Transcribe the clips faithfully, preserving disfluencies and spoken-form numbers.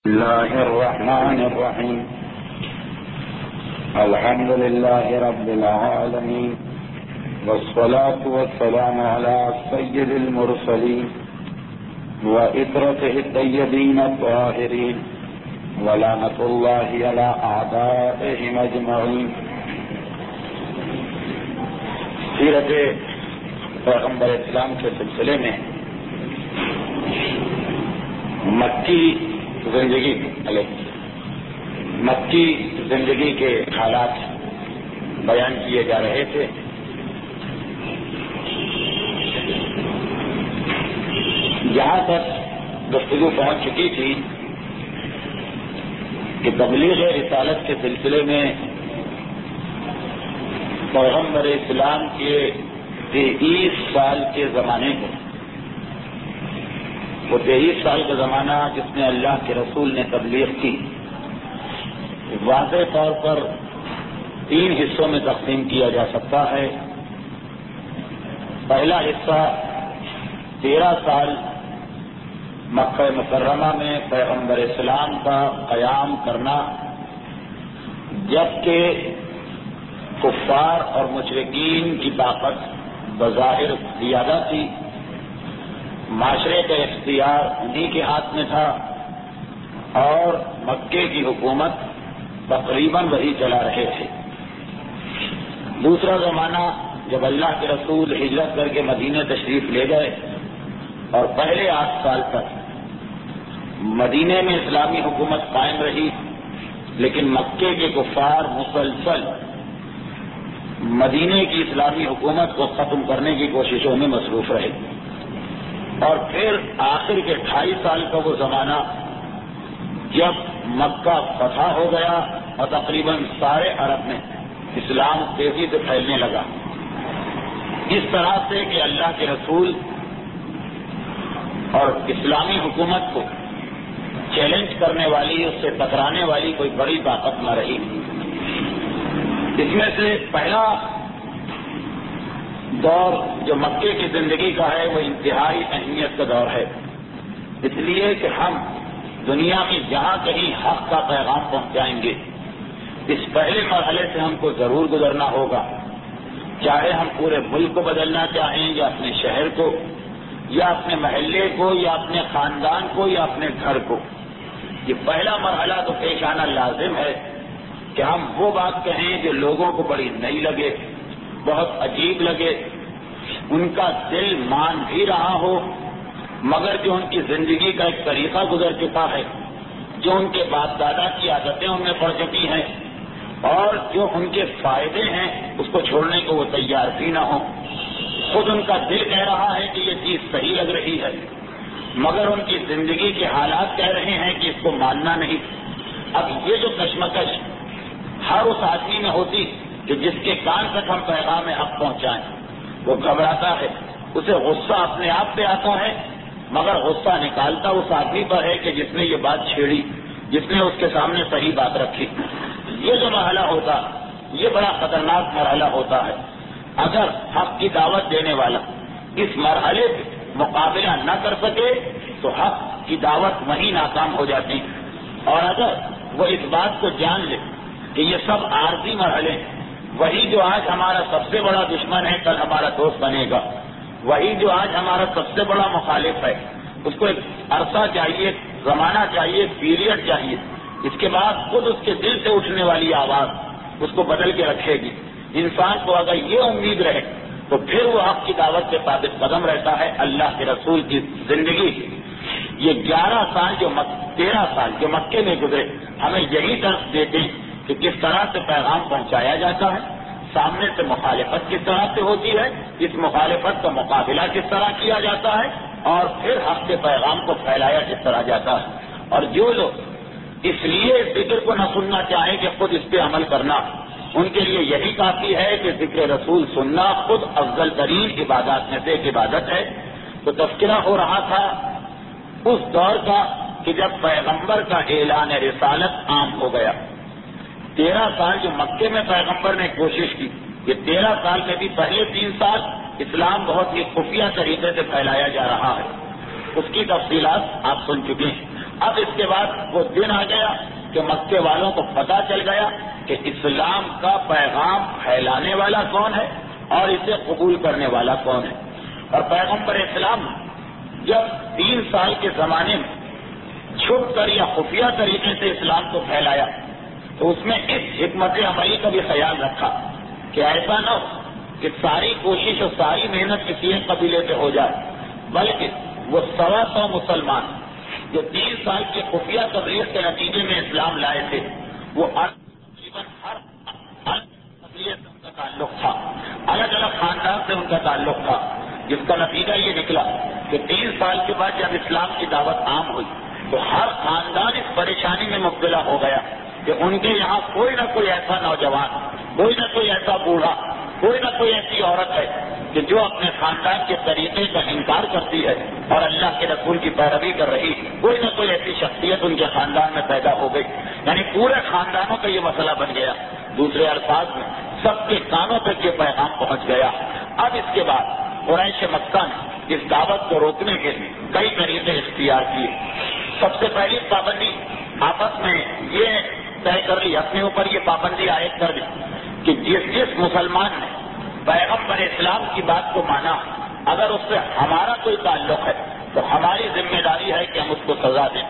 الله الرحمن الرحيم الحمد لله رب العالمين والصلاة والسلام على سيد المرسلين وإطرته الطيبين الطاهرين ولعنة الله على أعدائهم أجمعين. سیرت پیغمبر اسلام کے سلسلے میں مکی زندگی مکی زندگی کے حالات بیان کیے جا رہے تھے. یہاں تک گفتگو پہنچ چکی تھی کہ تبلیغ رسالت کے سلسلے میں پیغمبر اسلام کے تیئیس سال کے زمانے کو، وہ تیئیس سال کا زمانہ جس میں اللہ کے رسول نے تبلیغ کی، واضح طور پر تین حصوں میں تقسیم کیا جا سکتا ہے. پہلا حصہ تیرہ سال مکہ مکرمہ میں پیغمبر اسلام کا قیام کرنا، جبکہ کفار اور مشرکین کی طاقت بظاہر زیادہ تھی، معاشرے کا اختیار انہی کے ہاتھ میں تھا اور مکے کی حکومت تقریباً وہی چلا رہے تھے. دوسرا زمانہ جب اللہ کے رسول ہجرت کر کے مدینے تشریف لے گئے اور پہلے آٹھ سال تک مدینے میں اسلامی حکومت قائم رہی، لیکن مکے کے کفار مسلسل مدینے کی اسلامی حکومت کو ختم کرنے کی کوششوں میں مصروف رہے. اور پھر آخر کے ڈھائی سال کا وہ زمانہ جب مکہ فتح ہو گیا اور تقریباً سارے عرب میں اسلام تیزی سے پھیلنے لگا، اس طرح سے کہ اللہ کے رسول اور اسلامی حکومت کو چیلنج کرنے والی، اس سے ٹکرانے والی کوئی بڑی طاقت نہ رہی. اس میں سے پہلا دور جو مکے کی زندگی کا ہے وہ انتہائی اہمیت کا دور ہے، اس لیے کہ ہم دنیا میں جہاں کہیں حق کا پیغام پہنچائیں گے، اس پہلے مرحلے سے ہم کو ضرور گزرنا ہوگا، چاہے ہم پورے ملک کو بدلنا چاہیں یا اپنے شہر کو یا اپنے محلے کو یا اپنے خاندان کو یا اپنے گھر کو. یہ پہلا مرحلہ تو پیش آنا لازم ہے کہ ہم وہ بات کہیں جو لوگوں کو بڑی نئی لگے، بہت عجیب لگے، ان کا دل مان بھی رہا ہو، مگر جو ان کی زندگی کا ایک طریقہ گزر چکا ہے، جو ان کے باپ دادا کی عادتیں ان میں پڑ چکی ہیں اور جو ان کے فائدے ہیں اس کو چھوڑنے کو وہ تیار بھی نہ ہو. خود ان کا دل کہہ رہا ہے کہ یہ چیز صحیح لگ رہی ہے، مگر ان کی زندگی کے حالات کہہ رہے ہیں کہ اس کو ماننا نہیں. اب یہ جو کشمکش ہر اس آدمی میں ہوتی کہ جس کے کان تک ہم پیغام حق پہنچائیں، وہ گھبراتا ہے، اسے غصہ اپنے آپ پہ آتا ہے، مگر غصہ نکالتا اس آدمی پر ہے کہ جس نے یہ بات چھیڑی، جس نے اس کے سامنے صحیح بات رکھی. یہ جو مرحلہ ہوتا یہ بڑا خطرناک مرحلہ ہوتا ہے. اگر حق کی دعوت دینے والا اس مرحلے پہ مقابلہ نہ کر سکے تو حق کی دعوت وہیں ناکام ہو جاتی. اور اگر وہ اس بات کو جان لے کہ یہ سب عارضی مرحلے ہیں، وہی جو آج ہمارا سب سے بڑا دشمن ہے کل ہمارا دوست بنے گا، وہی جو آج ہمارا سب سے بڑا مخالف ہے، اس کو ایک عرصہ چاہیے، زمانہ چاہیے، پیریڈ چاہیے، اس کے بعد خود اس کے دل سے اٹھنے والی آواز اس کو بدل کے رکھے گی. انسان کو اگر یہ امید رہے تو پھر وہ حق کی دعوت سے ثابت قدم رہتا ہے. اللہ کے رسول کی زندگی یہ گیارہ سال جو مک... تیرہ سال جو مکے میں گزرے ہمیں یہی درس دیتے ہیں کہ کس طرح سے پیغام پہنچایا جاتا ہے، سامنے سے مخالفت کس طرح سے ہوتی ہے، اس مخالفت کا مقابلہ کس طرح کیا جاتا ہے اور پھر حق کے پیغام کو پھیلایا کس طرح جاتا ہے. اور جو لوگ اس لیے ذکر کو نہ سننا چاہیں کہ خود اس پہ عمل کرنا، ان کے لیے یہی کافی ہے کہ ذکر رسول سننا خود افضل ترین عبادات میں سے ایک عبادت ہے. تو تذکرہ ہو رہا تھا اس دور کا کہ جب پیغمبر کا اعلان رسالت عام ہو گیا. تیرہ سال جو مکے میں پیغمبر نے کوشش کی، یہ تیرہ سال میں بھی پہلے تین سال اسلام بہت ہی خفیہ طریقے سے پھیلایا جا رہا ہے. اس کی تفصیلات آپ سن چکے ہیں. اب اس کے بعد وہ دن آ گیا کہ مکے والوں کو پتہ چل گیا کہ اسلام کا پیغام پھیلانے والا کون ہے اور اسے قبول کرنے والا کون ہے. اور پیغمبر اسلام جب تین سال کے زمانے میں چھپ کر یا خفیہ طریقے سے اسلام کو پھیلایا تو اس میں اس حکمت عملی کا بھی خیال رکھا کہ ایسا نہ ہو کہ ساری کوشش اور ساری محنت کسی ایک قبیلے سے ہو جائے، بلکہ وہ سوا سو مسلمان جو تین سال کی خفیہ تبلیغ کے نتیجے میں اسلام لائے تھے وہ تقریباً ہر قبیلے سے ان کا تعلق تھا، الگ الگ خاندان سے ان کا تعلق تھا، جس کا نتیجہ یہ نکلا کہ تین سال کے بعد جب اسلام کی دعوت عام ہوئی تو ہر خاندان اس پریشانی میں مبتلا ہو گیا کہ ان کے یہاں کوئی نہ کوئی ایسا نوجوان، کوئی نہ کوئی ایسا بوڑھا، کوئی نہ کوئی ایسی عورت ہے کہ جو اپنے خاندان کے طریقے کا انکار کرتی ہے اور اللہ کے رسول کی پیروی کر رہی، کوئی نہ کوئی ایسی شخصیت ان کے خاندان میں پیدا ہو گئی. یعنی پورے خاندانوں کا یہ مسئلہ بن گیا. دوسرے الفاظ میں سب کے کانوں تک یہ پیغام پہنچ گیا. اب اس کے بعد قریش مکہ نے اس دعوت کو روکنے کے لیے کئی طریقے اختیار کیے. سب سے پہلی پابندی آپس میں یہ طے کر لی، اپنے اوپر یہ پابندی عائد کر دی کہ جس جس مسلمان نے پیغمبر اسلام کی بات کو مانا، اگر اس سے ہمارا کوئی تعلق ہے تو ہماری ذمہ داری ہے کہ ہم اس کو سزا دیں.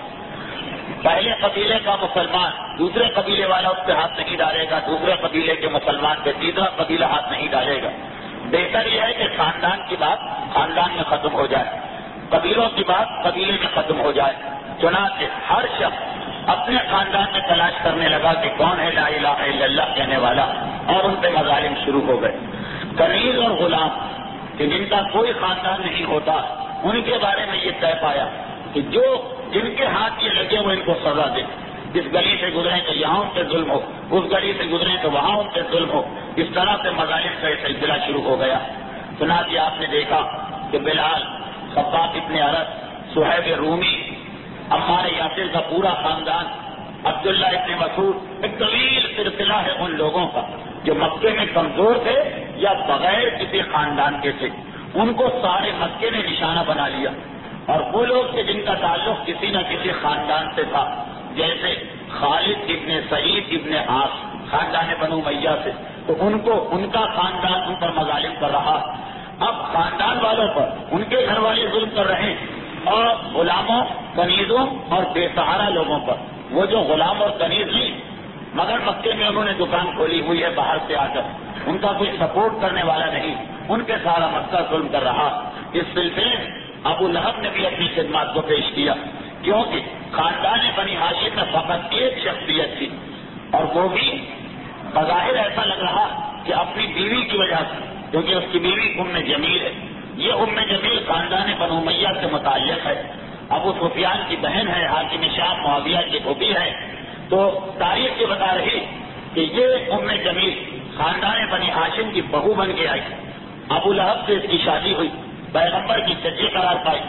پہلے قبیلے کا مسلمان دوسرے قبیلے والا اس پہ ہاتھ نہیں ڈالے گا، دوسرے قبیلے کے مسلمان پہ تیسرا قبیلہ ہاتھ نہیں ڈالے گا. بہتر یہ ہے کہ خاندان کی بات خاندان میں ختم ہو جائے، قبیلوں کی بات قبیلے میں ختم ہو جائے. چنانچہ ہر شخص اپنے خاندان میں تلاش کرنے لگا کہ کون ہے لا الہ الا اللہ کہنے والا، اور ان پہ مظالم شروع ہو گئے. کنیز اور غلام کہ جن کا کوئی خاندان نہیں ہوتا، ان کے بارے میں یہ طے پایا کہ جو جن کے ہاتھ یہ لگے وہ ان کو سزا دے. اس گلی سے گزرے تو یہاں ان پہ ظلم ہو، اس گلی سے گزرے تو وہاں ان پہ ظلم ہو. اس طرح سے مظالم کا یہ سلسلہ شروع ہو گیا. چنانچہ آپ نے دیکھا کہ بلال، خباب ابن ارد، صہیب رومی، عمار یاسر کا پورا خاندان، عبداللہ ابن مسعود، ایک طویل سلسلہ ہے ان لوگوں کا جو مکے میں کمزور تھے یا بغیر کسی خاندان کے تھے. ان کو سارے مکے نے نشانہ بنا لیا. اور وہ لوگ کہ جن کا تعلق کسی نہ کسی خاندان سے تھا، جیسے خالد ابن سعید ابن عاص خاندان بنو امیہ سے، تو ان کو ان کا خاندان ان پر مظالم کر رہا. اب خاندان والوں پر ان کے گھر والے ظلم کر رہے ہیں، اور غلاموں، کنیزوں اور بے سہارا لوگوں پر. وہ جو غلام اور کنیز نہیں مگر مکے میں انہوں نے دکان کھولی ہوئی ہے باہر سے آ کر، ان کا کوئی سپورٹ کرنے والا نہیں، ان کے سارا مکہ ظلم کر رہا. اس سلسلے میں ابو لہب نے بھی اپنی خدمات کو پیش کیا، کیونکہ خاندان بنی ہاشم میں فقط ایک شخصیت تھی، اور وہ بھی بظاہر ایسا لگ رہا کہ اپنی بیوی کی وجہ سے، کیونکہ اس کی بیوی ام جمیل ہے. یہ ام جمیل خاندان بنو امیہ سے متعلق ہے، ابو سفیان کی بہن ہے، حاکم شام معاویہ کی پھوپھی ہے. تو تاریخ یہ بتا رہی کہ یہ ام جمیل خاندان بنی ہاشم کی بہو بن کے آئی. ابو لہب سے اس کی شادی ہوئی، پیغمبر کی چچی قرار پائی.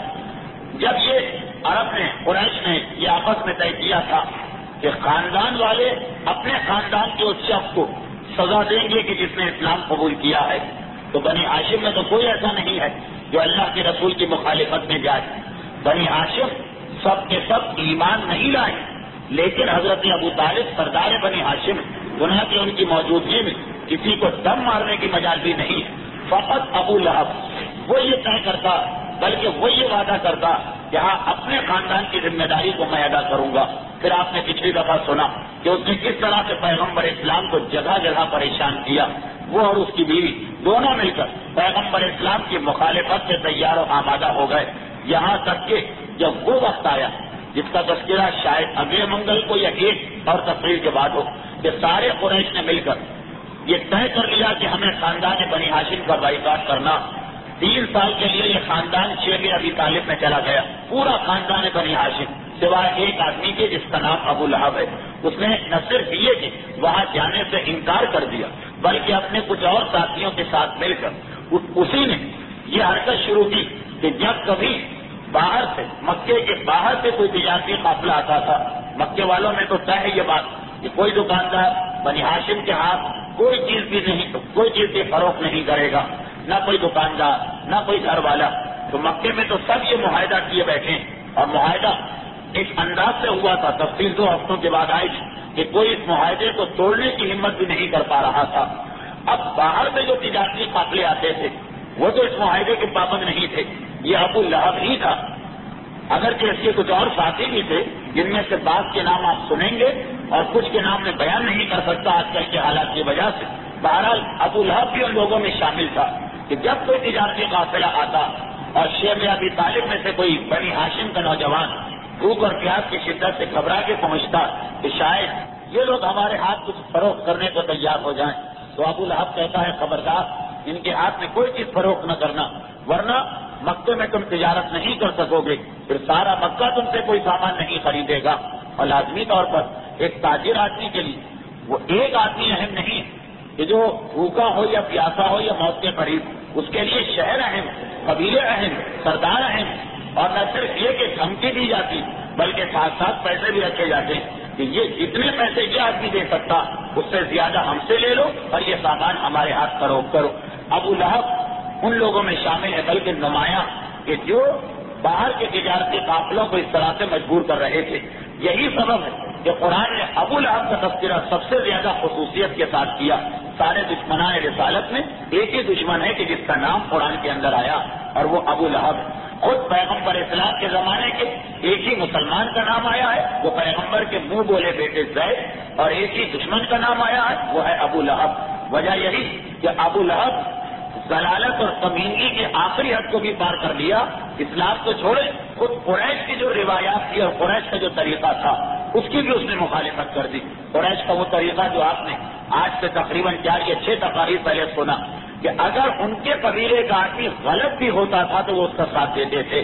جب یہ عرب نے، قریش نے یہ آپس میں طے کیا تھا کہ خاندان والے اپنے خاندان کے اس شخص کو سزا دیں گے کہ جس نے اسلام قبول کیا ہے، تو بنی ہاشم میں تو کوئی ایسا نہیں ہے جو اللہ کے رسول کی مخالفت میں جائے. بنی ہاشم سب کے سب ایمان نہیں لائے، لیکن حضرت ابو طالب سردار بنی ہاشم، گناہ کی ان کی موجودگی میں کسی کو دم مارنے کی مجال بھی نہیں ہے. فقط ابو لہب وہ یہ طے کرتا، بلکہ وہ یہ وعدہ کرتا کہ ہاں اپنے خاندان کی ذمہ داری کو میں ادا کروں گا. پھر آپ نے پچھلی دفعہ سنا کہ اس نے کس طرح سے پیغمبر اسلام کو جگہ جگہ پریشان کیا. وہ اور اس کی بیوی دونوں مل کر پیغمبر اسلام کی مخالفت سے تیار و آمادہ ہو گئے، یہاں تک کہ جب وہ وقت آیا جس کا تذکرہ شاید اگلے منگل کو یا ایک اور تقریر کے بعد ہو، کہ سارے قریش نے مل کر یہ طے کر لیا کہ ہمیں خاندان بنی ہاشم کا بائیکاٹ کرنا. تین سال کے لیے یہ خاندان شیب ابی طالب میں چلا گیا، پورا خاندان بنی ہاشم سوائے ایک آدمی کے جس کا نام ابو لہب ہے. اس نے نہ صرف یہ کہ وہاں جانے سے انکار کر دیا، بلکہ اپنے کچھ اور ساتھیوں کے ساتھ مل کر اسی نے یہ حرکت شروع کی کہ جب کبھی باہر سے، مکے کے باہر سے کوئی تجارتی قافلہ آتا تھا، مکے والوں میں تو طے ہے یہ بات کہ کوئی دکاندار بنی ہاشم کے ہاتھ کوئی چیز بھی نہیں، کوئی چیز بھی فروخت نہیں کرے گا، نہ کوئی دکاندار، نہ کوئی گھر والا. تو مکے میں تو سب یہ معاہدہ کیے بیٹھے ہیں، اور معاہدہ ایک انداز سے ہوا تھا، تفصیل دو ہفتوں کے بعد آئی کہ کوئی اس معاہدے کو توڑنے کی ہمت بھی نہیں کر پا رہا تھا۔ اب باہر سے جو تجارتی قافلے آتے تھے وہ تو اس معاہدے کے پابند نہیں تھے، یہ ابو لہب ہی تھا، اگرچہ اس کے کچھ اور ساتھی بھی تھے جن میں سے بعض کے نام آپ سنیں گے اور کچھ کے نام میں بیان نہیں کر سکتا آج کل کے حالات کی وجہ سے۔ بہرحال ابو لہب بھی ان لوگوں میں شامل تھا کہ جب کوئی تجارتی قافلہ آتا اور شیب ابی طالب میں سے کوئی بنی ہاشم کا نوجوان بھوک اور پیاس کی شدت سے گھبرا کے پہنچتا کہ شاید یہ لوگ ہمارے ہاتھ کچھ فروخت کرنے کو تیار ہو جائیں، تو ابو لہب کہتا ہے خبردار ان کے ہاتھ میں کوئی چیز فروخت نہ کرنا، ورنہ مکے میں تم تجارت نہیں کر سکو گے، پھر سارا مکہ تم سے کوئی سامان نہیں خریدے گا۔ اور لازمی طور پر ایک تاجر آدمی کے لیے وہ ایک آدمی اہم نہیں کہ جو بھوکا ہو یا پیاسا ہو یا موت کے قریب، اس کے لیے شہر اہم، قبیلے اہم، سردار اہم، اور نہ صرف یہ کہ دھمکی دی جاتی بلکہ ساتھ ساتھ پیسے بھی رکھے جاتے ہیں کہ یہ جتنے پیسے یہ آدمی دے سکتا اس سے زیادہ ہم سے لے لو اور یہ سامان ہمارے ہاتھ فروخت کرو۔ ابو لہب ان لوگوں میں شامل ہے، بلکہ نمایاں کہ جو باہر کے تجارتی قافلوں کو اس طرح سے مجبور کر رہے تھے۔ یہی سبب ہے کہ قرآن نے ابو لہب کا تذکرہ سب سے زیادہ خصوصیت کے ساتھ کیا۔ سارے دشمنان رسالت میں ایک ہی دشمن ہے کہ جس کا نام قرآن کے اندر آیا اور وہ ابو لہب ہے۔ خود پیغمبر اسلام کے زمانے کے ایک ہی مسلمان کا نام آیا ہے، وہ پیغمبر کے منہ بولے بیٹے زید، اور ایک ہی دشمن کا نام آیا ہے، وہ ہے ابو لہب۔ وجہ یہی کہ ابو لہب ضلالت اور کمینگی کے آخری حد کو بھی پار کر لیا۔ اسلام تو چھوڑے، خود قریش کی جو روایات تھی اور قریش کا جو طریقہ تھا اس کی بھی اس نے مخالفت کر دی۔ قریش کا وہ طریقہ جو آپ نے آج سے تقریباً چار یا چھ تقاریر پہلے سنا کہ اگر ان کے قبیلے کا آدمی غلط بھی ہوتا تھا تو وہ اس کا ساتھ دیتے تھے۔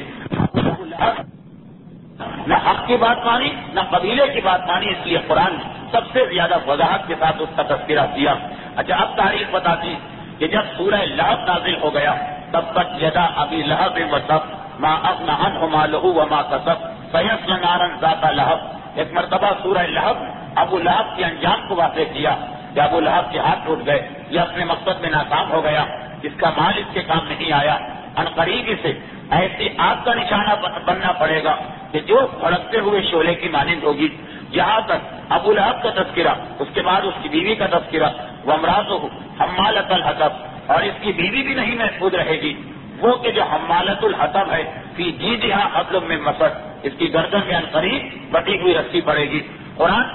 نہ حق کی بات مانی نہ قبیلے کی بات مانی، اس لیے قرآن نے سب سے زیادہ وضاحت کے ساتھ اس کا تذکرہ کیا۔ اچھا، اب تاریخ بتاتی کہ جب سورہ لہب نازل ہو گیا تبت یدا ابی لہب وتب ما اغنی عنہ مالہ وما کسب سیصلی نارا ذات لہب۔ ایک مرتبہ سورہ لہب ابو لہب کے انجام کو واضح کیا کہ ابو لہب کے ہاتھ ٹوٹ گئے، یہ اپنے مقصد میں ناکام ہو گیا، اس کا مال اس کے کام نہیں آیا، عنقریب سے ایسی آگ کا نشانہ بننا پڑے گا کہ جو بھڑکتے ہوئے شعلے کی مانند ہوگی۔ یہاں تک ابو لہب کا تذکرہ، اس کے بعد اس کی بیوی کا تذکرہ، وامرأتہ حمالۃ الحطب، اور اس کی بیوی بھی نہیں محفوظ رہے گی، وہ کہ جو حمالۃ الحطب ہے، فی جیدہا حبل من مسد، اس کی گردن میں عنقریب بٹی ہوئی رسی پڑے گی۔ قرآن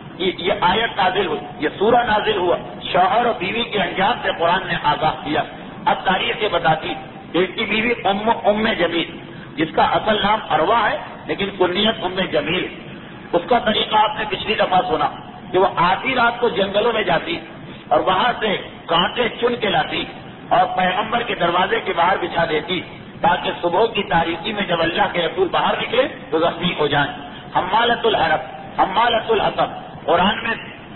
یہ آیت نازل ہوئی، یہ سورہ نازل ہوا، شوہر اور بیوی کے انجام سے قرآن نے آگاہ کیا۔ اب تاریخ یہ بتاتی کہ اس کی بیوی ام ام جمیل، جس کا اصل نام اروا ہے لیکن کنیت ام جمیل، اس کا طریقہ آپ نے پچھلی دفعہ سنا کہ وہ آدھی رات کو جنگلوں میں جاتی اور وہاں سے کانٹے چن کے لاتی اور پیغمبر کے دروازے کے باہر بچھا دیتی تاکہ صبح کی تاریکی میں جب اللہ کے رسول باہر نکلے تو زخمی ہو جائیں۔ حمالۃ الحطب، حمالۃ الحطب، قرآن میں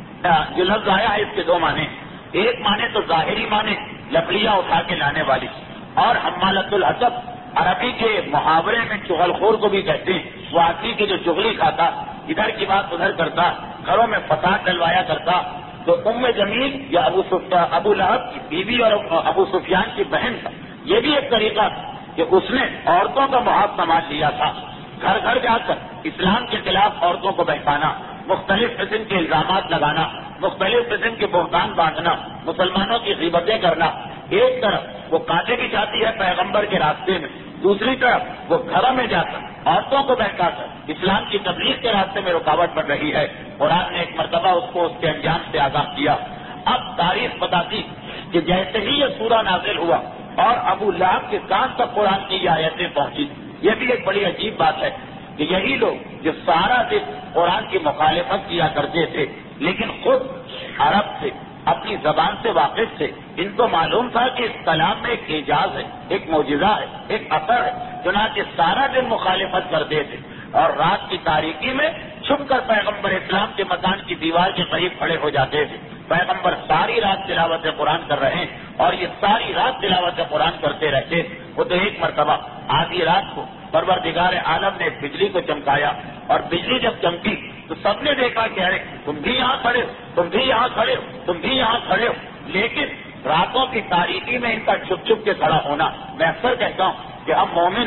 جو لفظ آیا ہے اس کے دو معنی، ایک معنی تو ظاہری معنی لکڑیاں اٹھا کے لانے والی، اور حمالۃ الحطب عربی کے محاورے میں چغل خور کو بھی کہتے ہیں، وہ آدمی کی جو چغلی کھاتا، ادھر کی بات ادھر کرتا، گھروں میں فساد ڈلوایا کرتا۔ تو ام جمیل یا ابو ابو لہب کی بیوی اور ابو سفیان کی بہن تھا، یہ بھی ایک طریقہ کہ اس نے عورتوں کا محاذ سنبھال لیا تھا، گھر گھر جا کر اسلام کے خلاف عورتوں کو بہکانا، مختلف قسم کے الزامات لگانا، مختلف قسم کے بہتان باندھنا، مسلمانوں کی غیبتیں کرنا۔ ایک طرف وہ کانٹے بھی چاہتی ہے پیغمبر کے راستے میں، دوسری طرف وہ گھروں میں جا کر عورتوں کو بہکا کر اسلام کی تبلیغ کے راستے میں رکاوٹ بن رہی ہے۔ قرآن نے ایک مرتبہ اس کو اس کے انجام سے آگاہ کیا۔ اب تاریخ بتاتی کہ جیسے ہی یہ سورہ نازل ہوا اور ابو لہب کے کان تک قرآن کی یہ آیتیں پہنچی، یہ بھی ایک بڑی عجیب بات ہے کہ یہی لوگ جو سارا دن قرآن کی مخالفت کیا کرتے تھے لیکن خود عرب سے اپنی زبان سے واقف تھے، ان کو معلوم تھا کہ اس کلام میں ایک اعجاز ہے، ایک معجزہ ہے، ایک اثر ہے، چنانچہ سارا دن مخالفت کرتے تھے اور رات کی تاریکی میں چھپ کر پیغمبر اسلام کے مکان کی دیوار کے قریب کھڑے ہو جاتے تھے۔ پیغمبر ساری رات تلاوت قرآن کر رہے ہیں اور یہ ساری رات تلاوت قرآن کرتے رہتے۔ وہ تو ایک مرتبہ آدھی رات کو پروردگار عالم نے بجلی کو چمکایا اور بجلی جب چمکی تو سب نے دیکھا کہ ارے تم بھی یہاں کھڑے ہو، تم بھی یہاں کھڑے ہو، تم بھی یہاں کھڑے ہو، لیکن راتوں کی تاریکی میں ان کا چھپ چھپ کے کھڑا ہونا، میں اکثر کہتا ہوں کہ ہم مومن ہیں،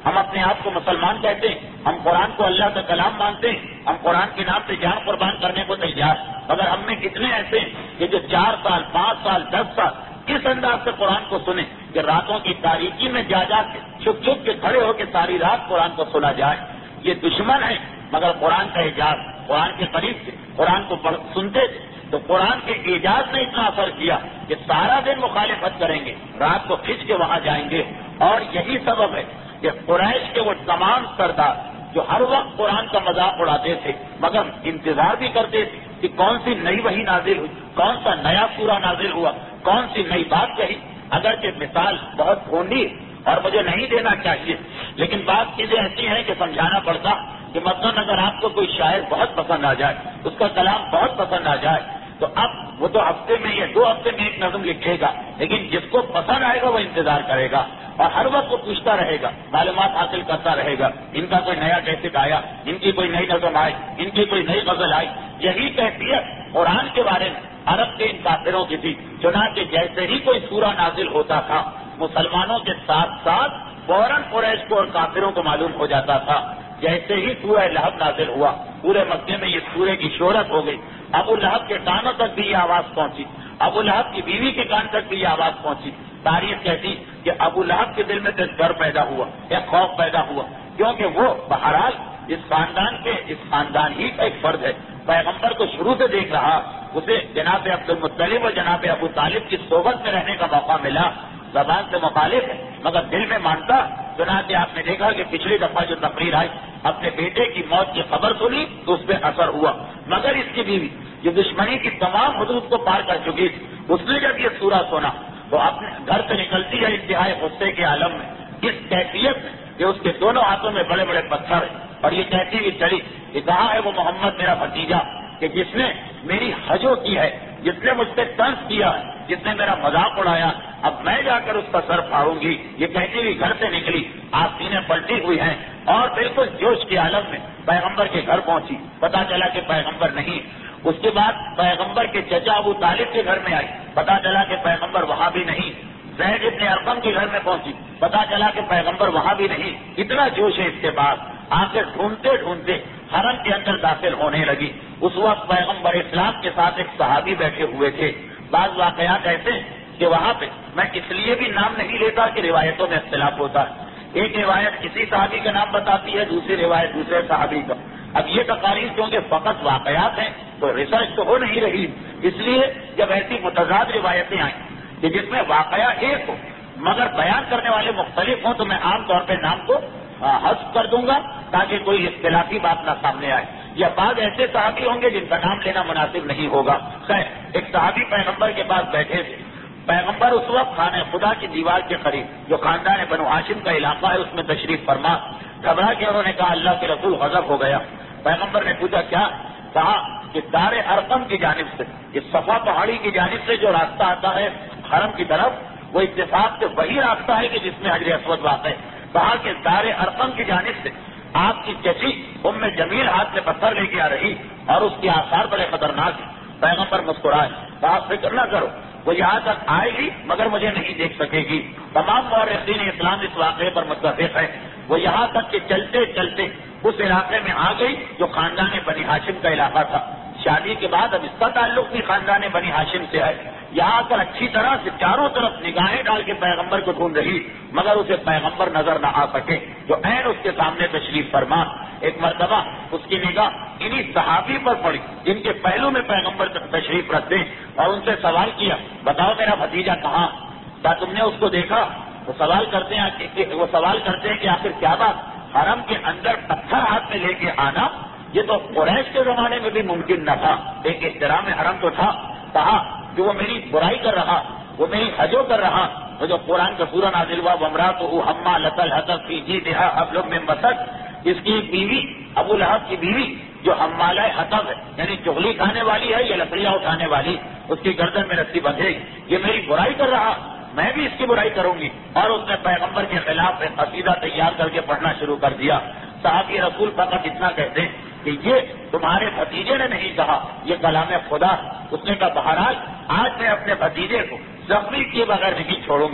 ہم اپنے آپ کو مسلمان کہتے ہیں، ہم قرآن کو اللہ کا کلام مانتے ہیں، ہم قرآن کے نام سے جان قربان کرنے کو تیار، مگر ہم میں کتنے ایسے ہیں کہ جو چار سال پانچ سال دس سال کس انداز سے قرآن کو سنیں کہ راتوں کی تاریکی میں جا جا کے چھپ چھپ کے کھڑے ہو کے ساری رات قرآن کو سنا جائے. یہ دشمن ہے، مگر قرآن کا اعجاز، قرآن کے قریب سے قرآن کو سنتے تھے تو قرآن کے اعجاز نے اتنا اثر کیا کہ سارا دن مخالفت کریں گے، رات کو کھنچ کے وہاں جائیں گے. اور یہی سبب ہے کہ قریش کے وہ تمام سردار جو ہر وقت قرآن کا مذاق اڑاتے تھے مگر انتظار بھی کرتے تھے کہ کون سی نئی وحی نازل ہوئی، کون سا نیا سورہ نازل ہوا، کون سی نئی بات کہی. اگرچہ مثال بہت گھونڈی اور مجھے نہیں دینا چاہیے، لیکن بات چیزیں ایسی ہیں کہ سمجھانا پڑتا کہ مثلاً اگر آپ کو کوئی شاعر بہت پسند آ جائے، اس کا کلام بہت پسند آ جائے، تو اب وہ تو ہفتے میں یا دو ہفتے میں ایک نظم لکھے گا، لیکن جس کو پسند آئے گا وہ انتظار کرے گا اور ہر وقت وہ پوچھتا رہے گا، معلومات حاصل کرتا رہے گا، ان کا کوئی نیا کیسٹ آیا، ان کی کوئی نئی نظم آئی، ان کی کوئی نئی غزل آئی. یہی کیفیت قرآن کے بارے میں عرب کے ان کافروں کی تھی. چنانچہ جیسے ہی کوئی سورہ نازل ہوتا تھا مسلمانوں کے ساتھ ساتھ فوراً قریش کو اور کافروں کو معلوم ہو جاتا تھا. جیسے ہی سورہ لہب نازل ہوا پورے مکے میں یہ سورے کی شہرت ہو گئی. ابو لہب کے کانوں تک بھی یہ آواز پہنچی، ابو لہب کی بیوی کے کان تک بھی یہ آواز پہنچی. تاریخ کہتی کہ ابو لہب کے دل میں تو ایک ڈر پیدا ہوا، ایک خوف پیدا ہوا، کیونکہ وہ بہرحال اس خاندان کے اس خاندان ہی کا ایک فرد ہے، پیغمبر کو شروع سے دیکھ رہا، اسے جناب عبد المطلب اور جناب ابو طالب کی صحبت میں رہنے کا موقع ملا. زبان سے مخالف ہے مگر دل میں مانتا. چنانچہ آپ نے دیکھا کہ پچھلی دفعہ جو تقریر آئی اپنے بیٹے کی موت کی خبر سنی تو اس پہ اثر ہوا، مگر اس کی بیوی جو دشمنی کی تمام حدود کو پار کر چکی تھی، اس نے جب یہ سورہ سنا تو اپنے گھر سے نکلتی ہے انتہائی غصے کے عالم میں، اس کیفیت میں کہ اس کے دونوں ہاتھوں میں بڑے بڑے پتھر ہیں اور یہ کہتی ہوئی چلی کہ کہاں ہے وہ محمد میرا بھتیجا کہ جس نے میری حجو کی ہے، جس نے مجھ سے طنز کیا ہے، جس نے میرا مذاق اڑایا، اب میں جا کر اس کا سر پھاڑوں گی. یہ کہتی ہوئی گھر سے نکلی، آستینیں پلٹی ہوئی ہیں اور بالکل جوش کے عالم میں پیغمبر کے گھر پہنچی. پتا چلا کہ پیغمبر نہیں. اس کے بعد پیغمبر کے چچا ابو طالب کے گھر میں آئی، پتا چلا کہ پیغمبر وہاں بھی نہیں. زید ابن ارقم کے گھر میں پہنچی، پتا چلا کہ پیغمبر وہاں بھی نہیں. اتنا جوش ہے اس کے بعد آنکھیں ڈھونڈتے ڈھونڈتے حرم کے اندر داخل ہونے لگی. اس وقت پیغمبر اسلام کے ساتھ ایک صحابی بیٹھے ہوئے تھے. بعض واقعات ایسے ہیں کہ وہاں پہ میں اس لیے بھی نام نہیں لیتا کہ روایتوں میں اختلاف ہوتا ہے. ایک روایت کسی صحابی کا نام بتاتی ہے، دوسری روایت دوسرے صحابی کا. اب یہ تقاریر کیونکہ فقط واقعات ہیں تو ریسرچ تو ہو نہیں رہی، اس لیے جب ایسی متضاد روایتیں آئیں کہ جس میں واقعہ ایک ہو مگر بیان کرنے والے مختلف ہوں تو میں عام طور پہ نام کو حذف کر دوں گا تاکہ کوئی اختلافی بات نہ سامنے آئے. یا بعض ایسے صحابی ہوں گے جن کا نام لینا مناسب نہیں ہوگا. خیر، ایک صحابی پیغمبر کے پاس بیٹھے تھے. پیغمبر اس وقت خانہ خدا کی دیوار کے قریب جو خاندان بنو ہاشم کا علاقہ ہے اس میں تشریف فرما. گھبرا کے انہوں نے کہا اللہ کے رسول غضب ہو گیا. پیغمبر نے پوچھا کیا؟ کہا کہ دار ارقم کی جانب سے، اس صفا پہاڑی کی جانب سے جو راستہ آتا ہے حرم کی طرف وہ اتفاق سے وہی راستہ ہے کہ جس میں حجر اسود واقع ہے. کہا کہ دار ارقم کی جانب سے آپ کی چچی ام جمیل ہاتھ میں پتھر لے کے آ رہی اور اس کے آثار بڑے خطرناک ہیں. پیغمبر مسکرائے، کہا فکر نہ کرو، وہ یہاں تک آئے گی مگر مجھے نہیں دیکھ سکے گی. تمام مورخین اسلام اس واقعے پر متفق ہے. وہ یہاں تک کہ چلتے چلتے اس علاقے میں آ گئی جو خاندان بنی ہاشم کا علاقہ تھا. شادی کے بعد اب اس کا تعلق بھی خاندان بنی ہاشم سے ہے. یہاں پر اچھی طرح سے چاروں طرف نگاہیں ڈال کے پیغمبر کو ڈھونڈ رہی مگر اسے پیغمبر نظر نہ آ سکے جو عین اس کے سامنے تشریف فرما. ایک مرتبہ اس کی نگاہ انہی صحابی پر پڑی جن کے پہلو میں پیغمبر تشریف رکھتے اور ان سے سوال کیا بتاؤ میرا بھتیجا کہاں؟ کیا تم نے اس کو دیکھا؟ وہ سوال کرتے ہیں وہ سوال کرتے ہیں کہ آخر کیا بات، حرم کے اندر پتھر ہاتھ میں لے کے آنا یہ تو قریش کے زمانے میں بھی ممکن نہ تھا. ایک احترام حرم تو تھا. کہا کہ وہ میری برائی کر رہا، وہ میری حجو کر رہا. وہ جو قرآن کا سورہ نازل ہوا ومرا تو ہما لطل حتف کی جی دیہا اب لوگ میں مسک، اس کی بیوی ابو لہب کی بیوی جو حمالہ حطب ہے یعنی چغلی کھانے والی ہے یا لکڑیاں اٹھانے والی، اس کی گردن میں رسی بندھے گی. یہ میری برائی کر رہا، میں بھی اس کی برائی کروں گی. اور اس نے پیغمبر کے خلاف ایک قصیدہ تیار کر کے پڑھنا شروع کر دیا. صحابی رسول فقط اتنا کہتے ہیں کہ یہ تمہارے بھتیجے نے نہیں کہا، یہ کلام خدا. اس نے کہا بہرحال آج میں اپنے بھتیجے کو زخمی کیے بغیر نہیں چھوڑوں گی.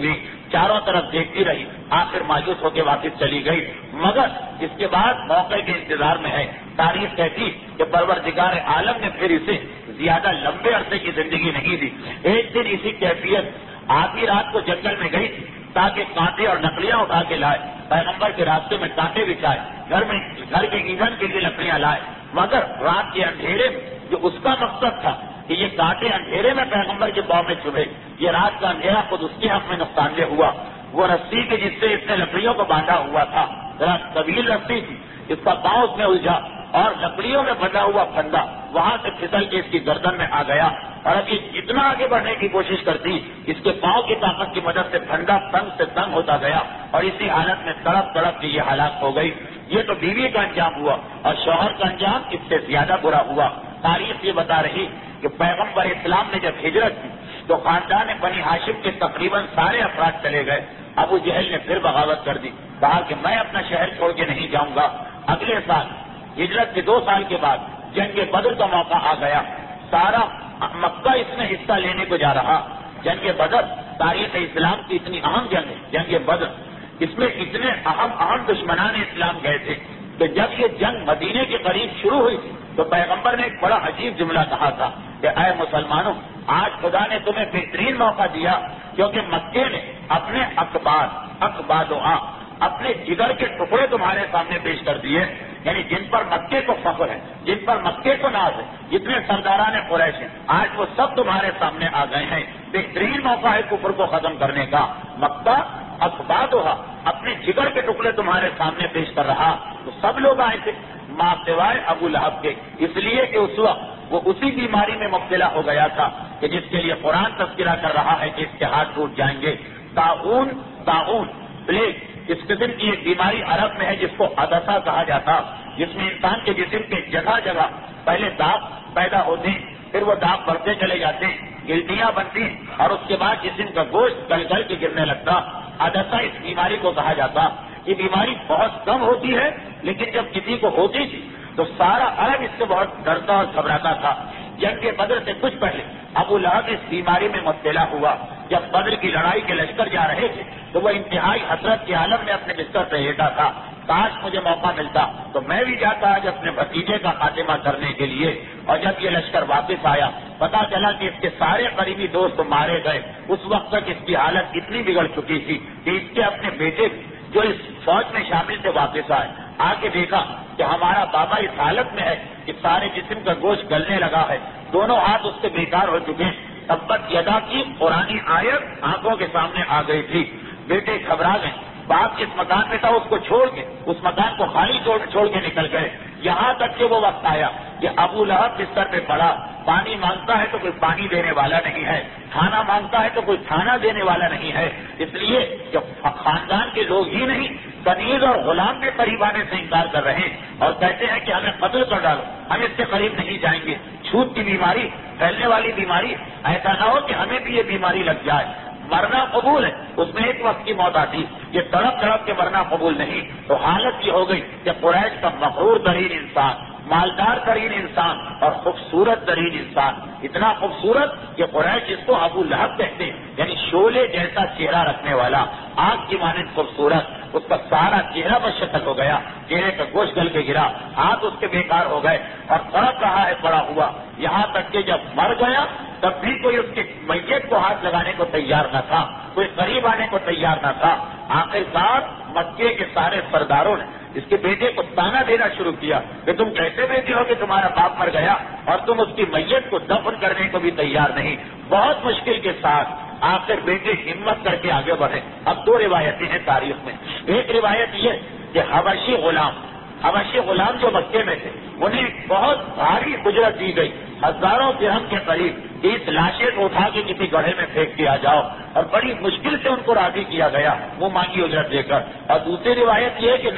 چاروں طرف دیکھتی رہی، آخر مایوس ہو کے واپس چلی گئی، مگر اس کے بعد موقع کے انتظار میں ہے۔ تاریخ کہتی کہ پروردگار عالم نے پھر اسے زیادہ لمبے عرصے کی زندگی نہیں دی۔ ایک دن اسی کیفیت آدھی رات کو جنگل میں گئی تھی تاکہ کانٹے اور لکڑیاں اٹھا کے لائے، پیغمبر کے راستے میں کانٹے بچھائے، گھر میں گھر کے ایندھن کے لیے لکڑیاں لائے، مگر رات کے اندھیرے میں جو اس کا مقصد تھا کہ یہ کانٹے اندھیرے میں پیغمبر کے پاؤں میں چبھے، یہ رات کا اندھیرا خود اس کے حق میں نقصان دہ ہوا۔ وہ رسی کے جس سے اس نے لکڑیوں کو باندھا ہوا تھا، ذرا طویل رسی تھی، اس کا پاؤں اس میں الجھا اور لکڑیوں میں بندھا ہوا پھندا وہاں سے پھسل کے اس کی گردن میں آ گیا، اور اب یہ جتنا آگے بڑھنے کی کوشش کرتی اس کے پاؤں کی طاقت کی مدد سے پھندا تنگ سے تنگ ہوتا گیا، اور اسی حالت میں تڑپ تڑپ کے یہ ہلاک ہو گئی۔ یہ تو بیوی کا انجام ہوا، اور شوہر کا انجام اس سے زیادہ برا ہوا۔ تاریخ یہ بتا رہی کہ پیغمبر اسلام نے جب ہجرت کی تو خاندان بنی ہاشم کے تقریباً سارے افراد چلے گئے۔ ابو جہل نے پھر بغاوت کر دی، کہا کہ میں اپنا شہر چھوڑ کے نہیں جاؤں گا۔ اگلے سال ہجرت کے دو سال کے بعد جنگ بدر کا موقع آ گیا، سارا مکہ اس میں حصہ لینے کو جا رہا۔ جنگ بدر تاریخ اسلام کی اتنی اہم جنگ ہے، جنگ بدر، اس میں اتنے اہم اہم دشمنان اسلام گئے تھے کہ جب یہ جنگ مدینے کے قریب شروع ہوئی تھی تو پیغمبر نے ایک بڑا عجیب جملہ کہا تھا کہ اے مسلمانوں، آج خدا نے تمہیں بہترین موقع دیا، کیونکہ مکے نے اپنے اقبال اقبال اپنے جگر کے ٹکڑے تمہارے سامنے پیش کر دیے، یعنی جن پر مکے کو فخر ہے، جن پر مکے کو ناز ہے، جتنے سرداران قریش ہیں، آج وہ سب تمہارے سامنے آ گئے ہیں۔ بہترین موقع ہے کفر کو ختم کرنے کا۔ مکہ اقبال اپنے جگر کے ٹکڑے تمہارے سامنے پیش کر رہا، تو سب لوگ آئے تھے ماں سوائے ابو لہب کے، اس لیے کہ اس وقت وہ اسی بیماری میں مبتلا ہو گیا تھا کہ جس کے لیے قرآن تذکرہ کر رہا ہے کہ اس کے ہاتھ ٹوٹ جائیں گے۔ طاعون طاعون پلیگ اس قسم کی ایک بیماری عرب میں ہے جس کو عدسہ کہا جاتا، جس میں انسان کے جسم کے جگہ جگہ پہلے داغ پیدا ہوتے ہیں، پھر وہ داغ بڑھتے چلے جاتے ہیں، گلٹیاں بنتی ہیں، اور اس کے بعد جسم کا گوشت گل گل کے گرنے لگتا۔ عدسہ اس بیماری کو کہا جاتا۔ یہ بیماری بہت کم ہوتی ہے، لیکن جب کسی کو ہوتی تھی تو سارا عرب اس سے بہت ڈرتا اور گھبراتا تھا۔ جنگ بدر سے کچھ پہلے ابو لہب اس بیماری میں مبتلا ہوا۔ جب بدر کی لڑائی کے لشکر جا رہے تھے تو وہ انتہائی حسرت کے عالم میں اپنے بستر پہ لیٹا تھا، کاش مجھے موقع ملتا تو میں بھی جاتا آج اپنے بھتیجے کا خاتمہ کرنے کے لیے۔ اور جب یہ لشکر واپس آیا، پتا چلا کہ اس کے سارے قریبی دوست مارے گئے۔ اس وقت تک اس کی حالت اتنی بگڑ چکی تھی کہ اس کے اپنے بیٹے جو اس فوج میں شامل تھے واپس آئے، آ کے دیکھا کہ ہمارا بابا اس حالت میں ہے کہ سارے جسم کا گوشت گلنے لگا ہے، دونوں ہاتھ اس سے بیکار ہو چکے ہیں۔ تبت یدا کی قرآنی آیت آنکھوں کے سامنے آ گئی تھی۔ بیٹے گھبرا گئے، باپ جس مکان میں تھا اس کو چھوڑ کے اس مکان کو خالی چھوڑ کے نکل گئے، یہاں تک کہ وہ وقت آیا کہ ابو لہب بستر پہ پڑا، پانی مانگتا ہے تو کوئی پانی دینے والا نہیں ہے، کھانا مانگتا ہے تو کوئی کھانا دینے والا نہیں ہے، اس لیے کہ خاندان کے لوگ ہی نہیں، کنیز اور غلام کے قریب آنے سے انکار کر رہے ہیں اور کہتے ہیں کہ ہمیں قتل کر ڈالو، ہم اس کے قریب نہیں جائیں گے۔ چھوت کی بیماری، پھیلنے والی بیماری، ایسا نہ ہو کہ ہمیں بھی یہ بیماری لگ جائے۔ مرنا قبول ہے، اس میں ایک وقت کی موت آتی، یہ تڑپ تڑپ کے مرنا قبول نہیں۔ تو حالت یہ ہو گئی کہ قریش کا مغرور ترین انسان، مالدار ترین انسان اور خوبصورت ترین انسان، اتنا خوبصورت کہ قریش اس کو ابو لہب کہتے ہیں، یعنی شعلے جیسا چہرہ رکھنے والا، آگ کی مانند خوبصورت، اس کا سارا چہرہ بس شکل ہو گیا، چہرے کا گوشت گل کے گرا، ہاتھ اس کے بیکار ہو گئے اور تڑپ رہا ہے پڑا ہوا، یہاں تک کہ جب مر گیا تب بھی کوئی اس کے میت کو ہاتھ لگانے کو تیار نہ تھا، کوئی قریب آنے کو تیار نہ تھا۔ آخرکار مکے کے سارے سرداروں نے اس کے بیٹے کو تانا دینا شروع کیا کہ تم کیسے بیٹے ہو کہ تمہارا باپ مر گیا اور تم اس کی میت کو دفن کرنے کو بھی تیار نہیں۔ بہت مشکل کے ساتھ آخر بیٹے ہمت کر کے آگے بڑھے۔ اب دو روایتیں ہیں تاریخ میں، ایک روایت یہ کہ حبشی غلام حبشی غلام جو مکے میں تھے انہیں بہت بھاری اجرت دی گئی، ہزاروں درہم کے قریب، کہ اس لاشیں کو اٹھا کے کسی گڑھے میں پھینک دیا جاؤ، اور بڑی مشکل سے ان کو راضی کیا گیا وہ مانگی اجرت دے کر۔ اور دوسری روایت یہ ہے کہ نہیں،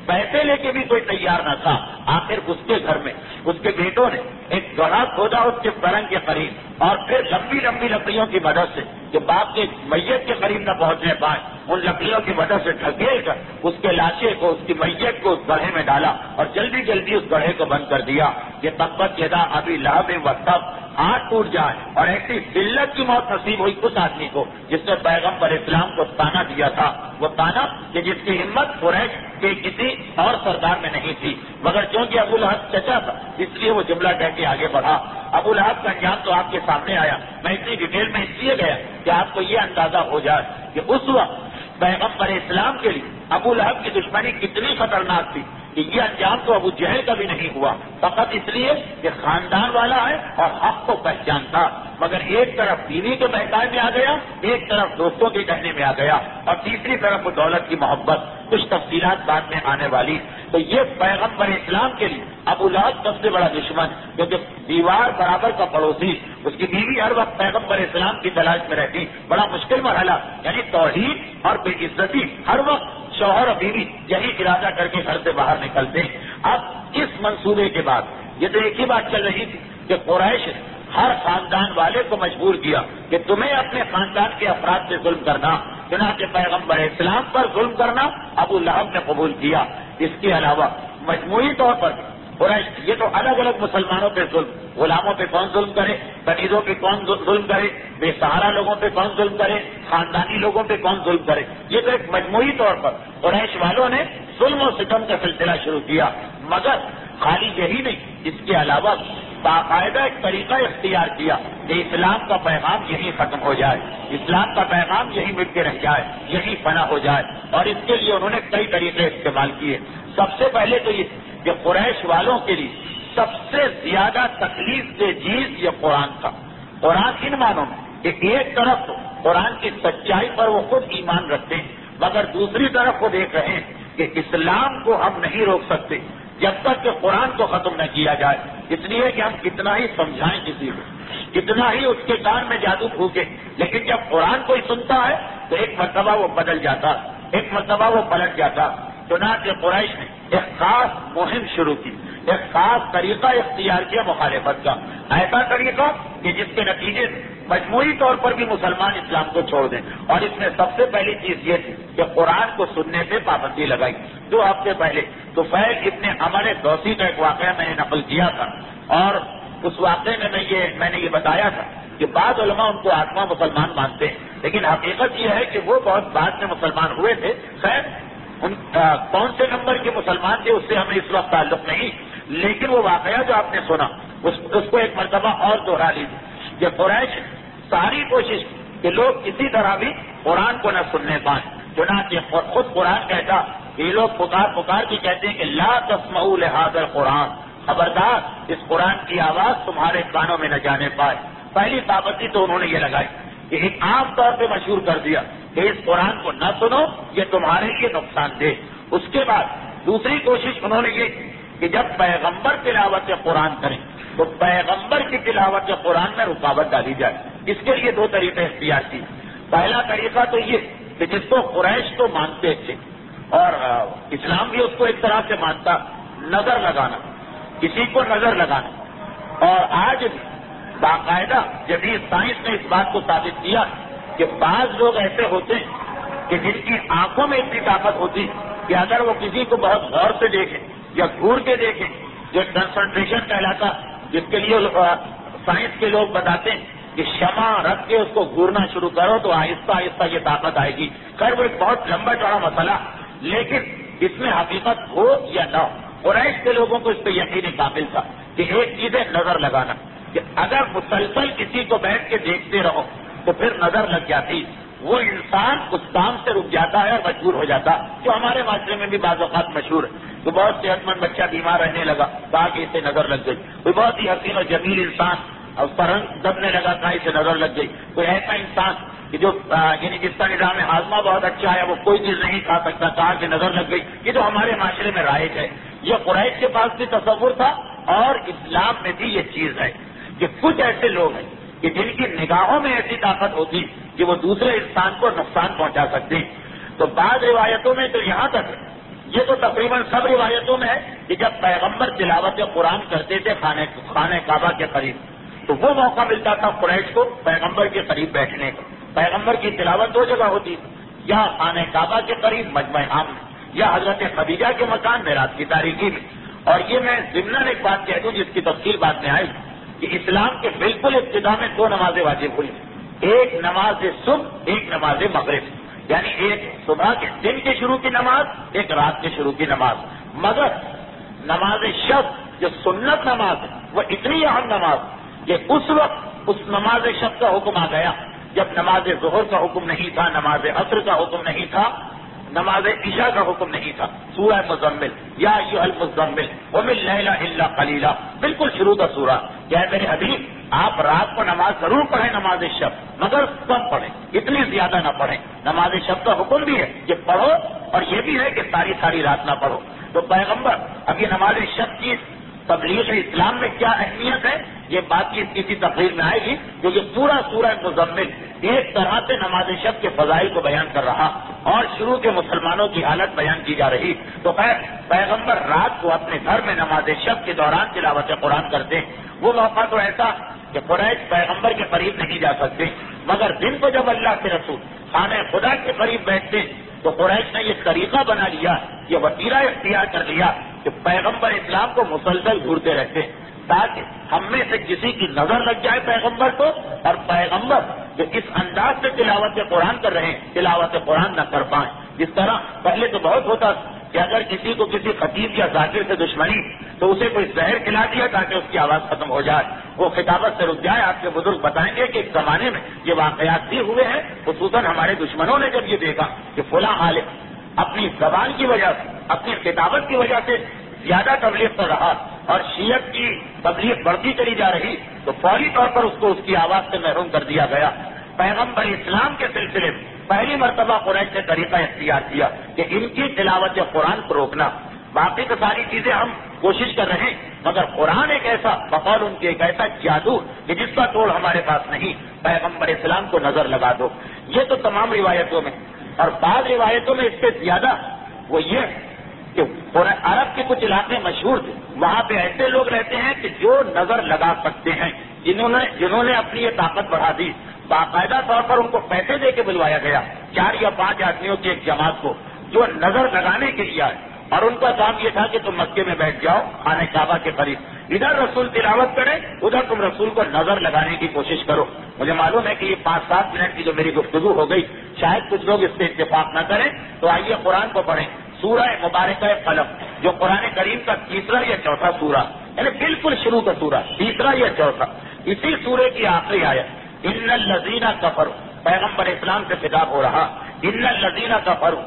پیسے لے کے بھی کوئی تیار نہ تھا. آخر اس کے گھر میں اس کے بیٹوں نے ایک گڑھا کھودا اس کے پلنگ کے قریب، اور پھر لمبی لمبی لکڑیوں کی مدد سے کہ باپ کے میت کے قریب نہ پہنچنے پائے، ان لکڑیوں کی مدد سے ڈھکیل کر اس کے لاشے کو، اس کی میت کو اس گڑھے میں ڈالا اور جلدی جلدی اس گڑھے کو بند کر دیا کہ تبت یدا ابی لہب و تب، ہاتھ ٹوٹ جائے. اور ایسی ذلت کی موت نصیب ہوئی اس آدمی کو جس نے پیغمبر اسلام کو تانا دیا تھا، وہ تانا کہ جس کی ہمت قریش کے کسی اور سردار میں نہیں تھی، مگر چونکہ ابو لہب چچا تھا اس لیے وہ جملہ کہہ کے آگے بڑھا. ابو لہب کا انجام تو آپ کے سامنے آیا. میں اتنی ڈیٹیل میں اس لیے گیا کہ آپ کو یہ اندازہ ہو جائے کہ اس وقت پیغمبر اسلام کے لیے ابو لہب کی دشمنی کتنی خطرناک تھی کہ یہ انجام تو ابو جہل کا بھی نہیں ہوا، فقط اس لیے کہ خاندان والا ہے اور حق کو پہچانتا، مگر ایک طرف بیوی کے بہکائے میں آ گیا، ایک طرف دوستوں کے کہنے میں آ گیا، اور تیسری طرف وہ دولت کی محبت. کچھ تفصیلات بعد میں آنے والی. تو یہ پیغمبر اسلام کے لیے ابو لہب سب سے بڑا دشمن، کیونکہ دیوار برابر کا پڑوسی، اس کی بیوی ہر وقت پیغمبر اسلام کی تلاش میں رہتی. بڑا مشکل مرحلہ، یعنی توحید اور بے عزتی. ہر وقت شوہر اور بیوی یہی ارادہ کر کے گھر سے باہر نکلتے. اب اس منصوبے کے بعد یہ تو ایک ہی بات چل رہی تھی کہ قریش ہر خاندان والے کو مجبور کیا کہ تمہیں اپنے خاندان کے افراد سے ظلم کرنا، چنانچہ پیغمبر اسلام پر ظلم کرنا ابو لہب نے قبول کیا. اس کے علاوہ مجموعی طور پر قریش یہ تو الگ الگ مسلمانوں پہ ظلم، غلاموں پہ کون ظلم کرے، کنیزوں پہ کون ظلم کرے، بے سہارا لوگوں پہ کون ظلم کرے، خاندانی لوگوں پہ کون ظلم کرے، یہ تو ایک مجموعی طور پر قریش والوں نے ظلم و ستم کا سلسلہ شروع کیا. مگر خالی یہی نہیں، اس کے علاوہ باقاعدہ ایک طریقہ اختیار کیا کہ اسلام کا پیغام یہی ختم ہو جائے، اسلام کا پیغام یہی مٹ کے رہ جائے، یہی فنا ہو جائے. اور اس کے لیے انہوں نے کئی طریقے استعمال کیے. سب سے پہلے تو یہ کہ قریش والوں کے لیے سب سے زیادہ تکلیف دہ چیز یہ قرآن تھا. قرآن ان معنوں میں کہ ایک طرف تو قرآن کی سچائی پر وہ خود ایمان رکھتے ہیں، مگر دوسری طرف وہ دیکھ رہے ہیں کہ اسلام کو ہم نہیں روک سکتے جب تک کہ قرآن کو ختم نہ کیا جائے. اس لیے کہ ہم کتنا ہی سمجھائیں کسی کو، کتنا ہی اس کے کان میں جادو پھونکے، لیکن جب قرآن کوئی سنتا ہے تو ایک مرتبہ وہ بدل جاتا، ایک مرتبہ وہ پلٹ جاتا. چنانچہ قریش نے ایک خاص مہم شروع کی، ایک خاص طریقہ اختیار کیا مخالفت کا. ایسا طریقہ کہ جس کے نتیجے سے مجموعی طور پر بھی مسلمان اسلام کو چھوڑ دیں. اور اس میں سب سے پہلی چیز یہ تھی کہ قرآن کو سننے سے پابندی لگائی. دو ہفتے پہلے طفیل ابن عمر دوسی کا ایک واقعہ میں نے نقل کیا تھا، اور اس واقعے میں میں یہ میں نے یہ بتایا تھا کہ بعض علماء ان کو آٹھواں مسلمان مانتے ہیں، لیکن حقیقت یہ ہے کہ وہ بہت بعد میں مسلمان ہوئے تھے. خیر ان کون سے نمبر کے مسلمان تھے اس سے ہمیں اس وقت تعلق نہیں، لیکن وہ واقعہ جو آپ نے سنا اس, اس کو ایک مرتبہ اور دوہرا لیجیے. یہ قریش ساری کوشش کہ لوگ کسی طرح بھی قرآن کو نہ سننے پائیں. چنانچہ خود قرآن کہتا کہ یہ لوگ پکار پکار کے کہتے ہیں کہ لا تسمعوا لهذا القرآن، خبردار اس قرآن کی آواز تمہارے کانوں میں نہ جانے پائے. پہلی پابندی تو انہوں نے یہ لگائی کہ ایک عام طور پہ مشہور کر دیا کہ اس قرآن کو نہ سنو، یہ تمہارے لیے نقصان دہ. اس کے بعد دوسری کوشش انہوں نے یہ کہ جب پیغمبر تلاوت قرآن کریں تو پیغمبر کی تلاوت قرآن میں رکاوٹ ڈالی جائے. اس کے لیے دو طریقے اختیار کیے. پہلا طریقہ تو یہ کہ جس کو قریش تو مانتے تھے اور اسلام بھی اس کو ایک طرح سے مانتا، نظر لگانا، کسی کو نظر لگانا. اور آج باقاعدہ جدید سائنس نے اس بات کو ثابت کیا کہ بعض لوگ ایسے ہوتے ہیں کہ جن کی آنکھوں میں اتنی طاقت ہوتی کہ اگر وہ کسی کو بہت غور سے دیکھیں یا گور کے دیکھیں، جو کنسنٹریشن کہلاتا، جس کے لیے سائنس کے لوگ بتاتے ہیں کہ شمع رکھ کے اس کو گورنا شروع کرو تو آہستہ آہستہ یہ طاقت آئے گی. خیر وہ ایک بہت لمبا چوڑا مسئلہ، لیکن اس میں حقیقت ہو یا نہ ہو قریش کے لوگوں کو اس پہ یقین قابل تھا کہ ایک چیز ہے نظر لگانا، کہ اگر مسلسل کسی کو بیٹھ کے دیکھتے رہو تو پھر نظر لگ جاتی، وہ انسان اس کام سے رک جاتا ہے اور مجبور ہو جاتا. جو ہمارے معاشرے میں بھی بعض اوقات مشہور ہے تو بہت صحت مند بچہ بیمار رہنے لگا کہا کہ اسے نظر لگ گئی. کوئی بہت ہی حسین اور جمیل انسان اور اس کا رنگ دبنے لگا کہا اسے نظر لگ گئی. کوئی ایسا انسان کہ جو یعنی جس کا نظام ہاضمہ بہت اچھا ہے وہ کوئی چیز نہیں کھا سکتا کہا کہ نظر لگ گئی. یہ تو ہمارے معاشرے میں رائج ہے. یہ قریش کے پاس بھی تصور تھا اور اسلام میں بھی یہ چیز ہے کہ کچھ ایسے لوگ ہیں کہ جن کی نگاہوں میں ایسی طاقت ہوتی کہ وہ دوسرے انسان کو نقصان پہنچا سکتے ہیں. تو بعض روایتوں میں تو یہاں تک یہ تو تقریباً سب روایتوں میں ہے کہ جب پیغمبر تلاوت قرآن کرتے تھے خانے خانہ کعبہ کے قریب، تو وہ موقع ملتا تھا قریش کو پیغمبر کے قریب بیٹھنے کا. پیغمبر کی تلاوت دو جگہ ہوتی تھی، یا خانہ کعبہ کے قریب مجمع عام میں، یا حضرت خدیجہ کے مکان معراج کی تاریخی میں. اور یہ میں ضمناً ایک بات کہہ دوں جس کی تفصیل بعد میں آئی کہ اسلام کے بالکل ابتدا میں دو نمازیں واجب ہوئی، ایک نماز صبح، ایک نماز مغرب، یعنی ایک صبح کے دن کے شروع کی نماز، ایک رات کے شروع کی نماز. مگر نماز شب جو سنت نماز ہے وہ اتنی اہم نماز کہ اس وقت اس نماز شب کا حکم آ گیا جب نماز ظہر کا حکم نہیں تھا، نماز عصر کا حکم نہیں تھا، نماز عشاء کا حکم نہیں تھا. سورہ مزمل، یا ایھا المزمل قم اللیل الا قلیلا، بالکل شروع کا سورہ. کیا ہے میرے حبیب آپ رات کو نماز ضرور پڑھیں، نماز شب، مگر کم پڑھیں، اتنی زیادہ نہ پڑھیں. نماز شب کا حکم بھی ہے کہ پڑھو، اور یہ بھی ہے کہ ساری ساری رات نہ پڑھو. تو پیغمبر اب یہ نماز شب کی تبلیغ اسلام میں کیا اہمیت ہے، یہ بات کی کسی تقریر میں آئے گی، جو یہ پورا سورہ مزمل ایک طرح سے نماز شب کے فضائل کو بیان کر رہا اور شروع کے مسلمانوں کی حالت بیان کی جا رہی. تو خیر پیغمبر رات کو اپنے گھر میں نماز شب کے دوران تلاوت قرآن کرتے ہیں. وہ موقع تو ایسا کہ قریش پیغمبر کے قریب نہیں جا سکتے، مگر دن کو جب اللہ کے رسول خانہ خدا کے قریب بیٹھتے تو قریش نے یہ طریقہ بنا لیا، یہ وسیلہ اختیار کر لیا کہ پیغمبر اسلام کو مسلسل گھورتے رہتے تاکہ ہم میں سے کسی کی نظر لگ جائے پیغمبر کو، اور پیغمبر جو اس انداز سے تلاوت قرآن کر رہے ہیں تلاوت قرآن نہ کر پائیں. جس طرح پہلے تو بہت ہوتا کہ اگر کسی کو کسی خطیب یا ذاکر سے دشمنی تو اسے کوئی زہر کھلا دیا تاکہ اس کی آواز ختم ہو جائے، وہ خطابت سے رک جائے. آپ کے بزرگ بتائیں گے کہ ایک زمانے میں یہ واقعات بھی ہوئے ہیں، خصوصاً ہمارے دشمنوں نے جب یہ دیکھا کہ فلاں عالم اپنی زبان کی وجہ سے، اپنی خطابت کی وجہ سے زیادہ تبلیغ کر رہا اور شیعت کی تبلیغ بڑھتی چلی جا رہی، تو فوری طور پر اس کو اس کی آواز سے محروم کر دیا گیا. پیغمبر اسلام کے سلسلے میں پہلی مرتبہ قریش نے طریقہ اختیار کیا کہ ان کی تلاوت قرآن کو روکنا. باقی تو ساری چیزیں ہم کوشش کر رہے ہیں، مگر قرآن ایک ایسا بقول ان کے ایک ایسا جادو کہ جس کا توڑ ہمارے پاس نہیں. پیغمبر اسلام کو نظر لگا دو. یہ تو تمام روایتوں میں، اور بعض روایتوں میں اس سے زیادہ وہ یہ کہ عرب کے کچھ علاقے مشہور تھے، وہاں پہ ایسے لوگ رہتے ہیں کہ جو نظر لگا سکتے ہیں، جنہوں نے جنہوں نے اپنی یہ طاقت بڑھا دی. باقاعدہ طور پر ان کو پیسے دے کے بلوایا گیا، چار یا پانچ آدمیوں کی ایک جماعت کو، جو نظر لگانے کے لیے آئے، اور ان کا کام یہ تھا کہ تم مکے میں بیٹھ جاؤ خانہ کعبہ کے قریب، ادھر رسول تلاوت کرے، ادھر تم رسول کو نظر لگانے کی کوشش کرو. مجھے معلوم ہے کہ یہ پانچ سات منٹ کی جو میری گفتگو ہو گئی شاید کچھ لوگ اس سے اتفاق نہ کریں، تو آئیے قرآن کو پڑھیں. سورہ مبارکہ قلم جو قرآن کریم کا تیسرا یا چوتھا سورہ، یعنی بالکل شروع کا سورہ، تیسرا یا چوتھا، اسی سورے کی آخری آیت ان الذین کفروا، پیغمبر اسلام سے خطاب ہو رہا، ان الذین کفروا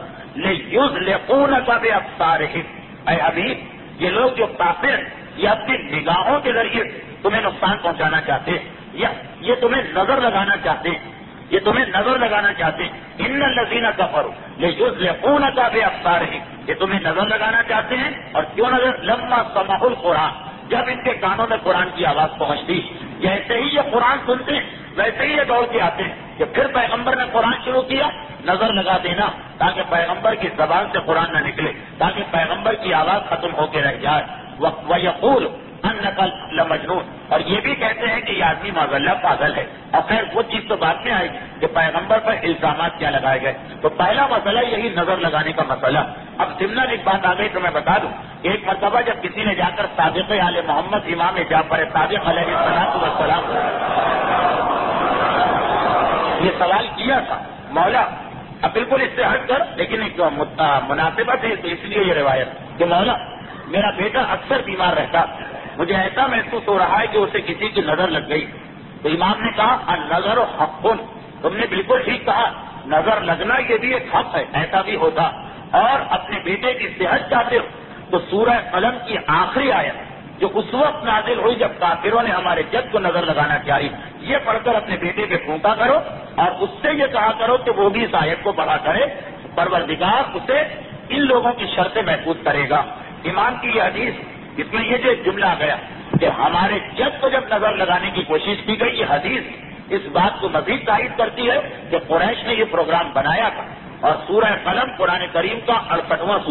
لیزلقونک بابصارہم، اے حبیب یہ لوگ جو کافر یہ اپنی نگاہوں کے ذریعے تمہیں نقصان پہنچانا چاہتے ہیں، یا یہ تمہیں نظر لگانا چاہتے ہیں، یہ تمہیں نظر لگانا چاہتے ہیں. ان الذین کفروا لیزلقونک بابصارہم، یہ تمہیں نظر لگانا چاہتے ہیں. اور کیوں نظر؟ لما سمعوا القرآن، جب ان کے کانوں میں قرآن کی آواز پہنچتی، جیسے ہی یہ قرآن سنتے ہیں ویسے ہی یہ دوڑ کے آتے ہیں کہ پھر پیغمبر نے قرآن شروع کیا، نظر لگا دینا تاکہ پیغمبر کی زبان سے قرآن نہ نکلے، تاکہ پیغمبر کی آواز ختم ہو کے رہ جائے. وَيَقُولُ أَنَّكَ لَمَجْنُونَ، اور یہ بھی کہتے ہیں کہ یہ آدمی معذاللہ پاگل ہے. اور خیر وہ چیز تو بعد میں آئے گی کہ پیغمبر پر الزامات کیا لگائے گئے. تو پہلا مسئلہ یہی نظر لگانے کا مسئلہ. اب ضمن ایک بات آ گئی تو میں بتا دوں، ایک مرتبہ جب کسی نے جا کر صادق آل محمد امام جعفر صادق علیہ الصلوۃ والسلام یہ سوال کیا تھا، مولا اب بالکل اس سے ہٹ کر لیکن ایک مناسبت ہے تو اس لیے یہ روایت کہ مولا میرا بیٹا اکثر بیمار رہتا، مجھے ایسا محسوس ہو رہا ہے کہ اسے کسی کی نظر لگ گئی. تو امام نے کہا النظر حق، تم نے بالکل ٹھیک کہا، نظر لگنا یہ بھی ایک حق ہے، ایسا بھی ہوتا. اور اپنے بیٹے کی صحت چاہتے ہو تو سورہ قلم کی آخری آیت جو اس وقت نازل ہوئی جب کافروں نے ہمارے جد کو نظر لگانا چاہی، یہ پڑھ کر اپنے بیٹے پہ پھونکا کرو اور اس سے یہ کہا کرو کہ وہ بھی اس آیت کو پڑھا کرے، پروردگار اسے ان لوگوں کی شرطیں محفوظ کرے گا. امام کی یہ حدیث، اس میں یہ جو جملہ آ گیا کہ ہمارے جد کو جب نظر لگانے کی کوشش کی گئی، یہ حدیث اس بات کو مزید تائید کرتی ہے کہ قریش نے یہ پروگرام بنایا تھا. اور سورہ قلم قرآن کریم کا اڑسٹھواں سورہ،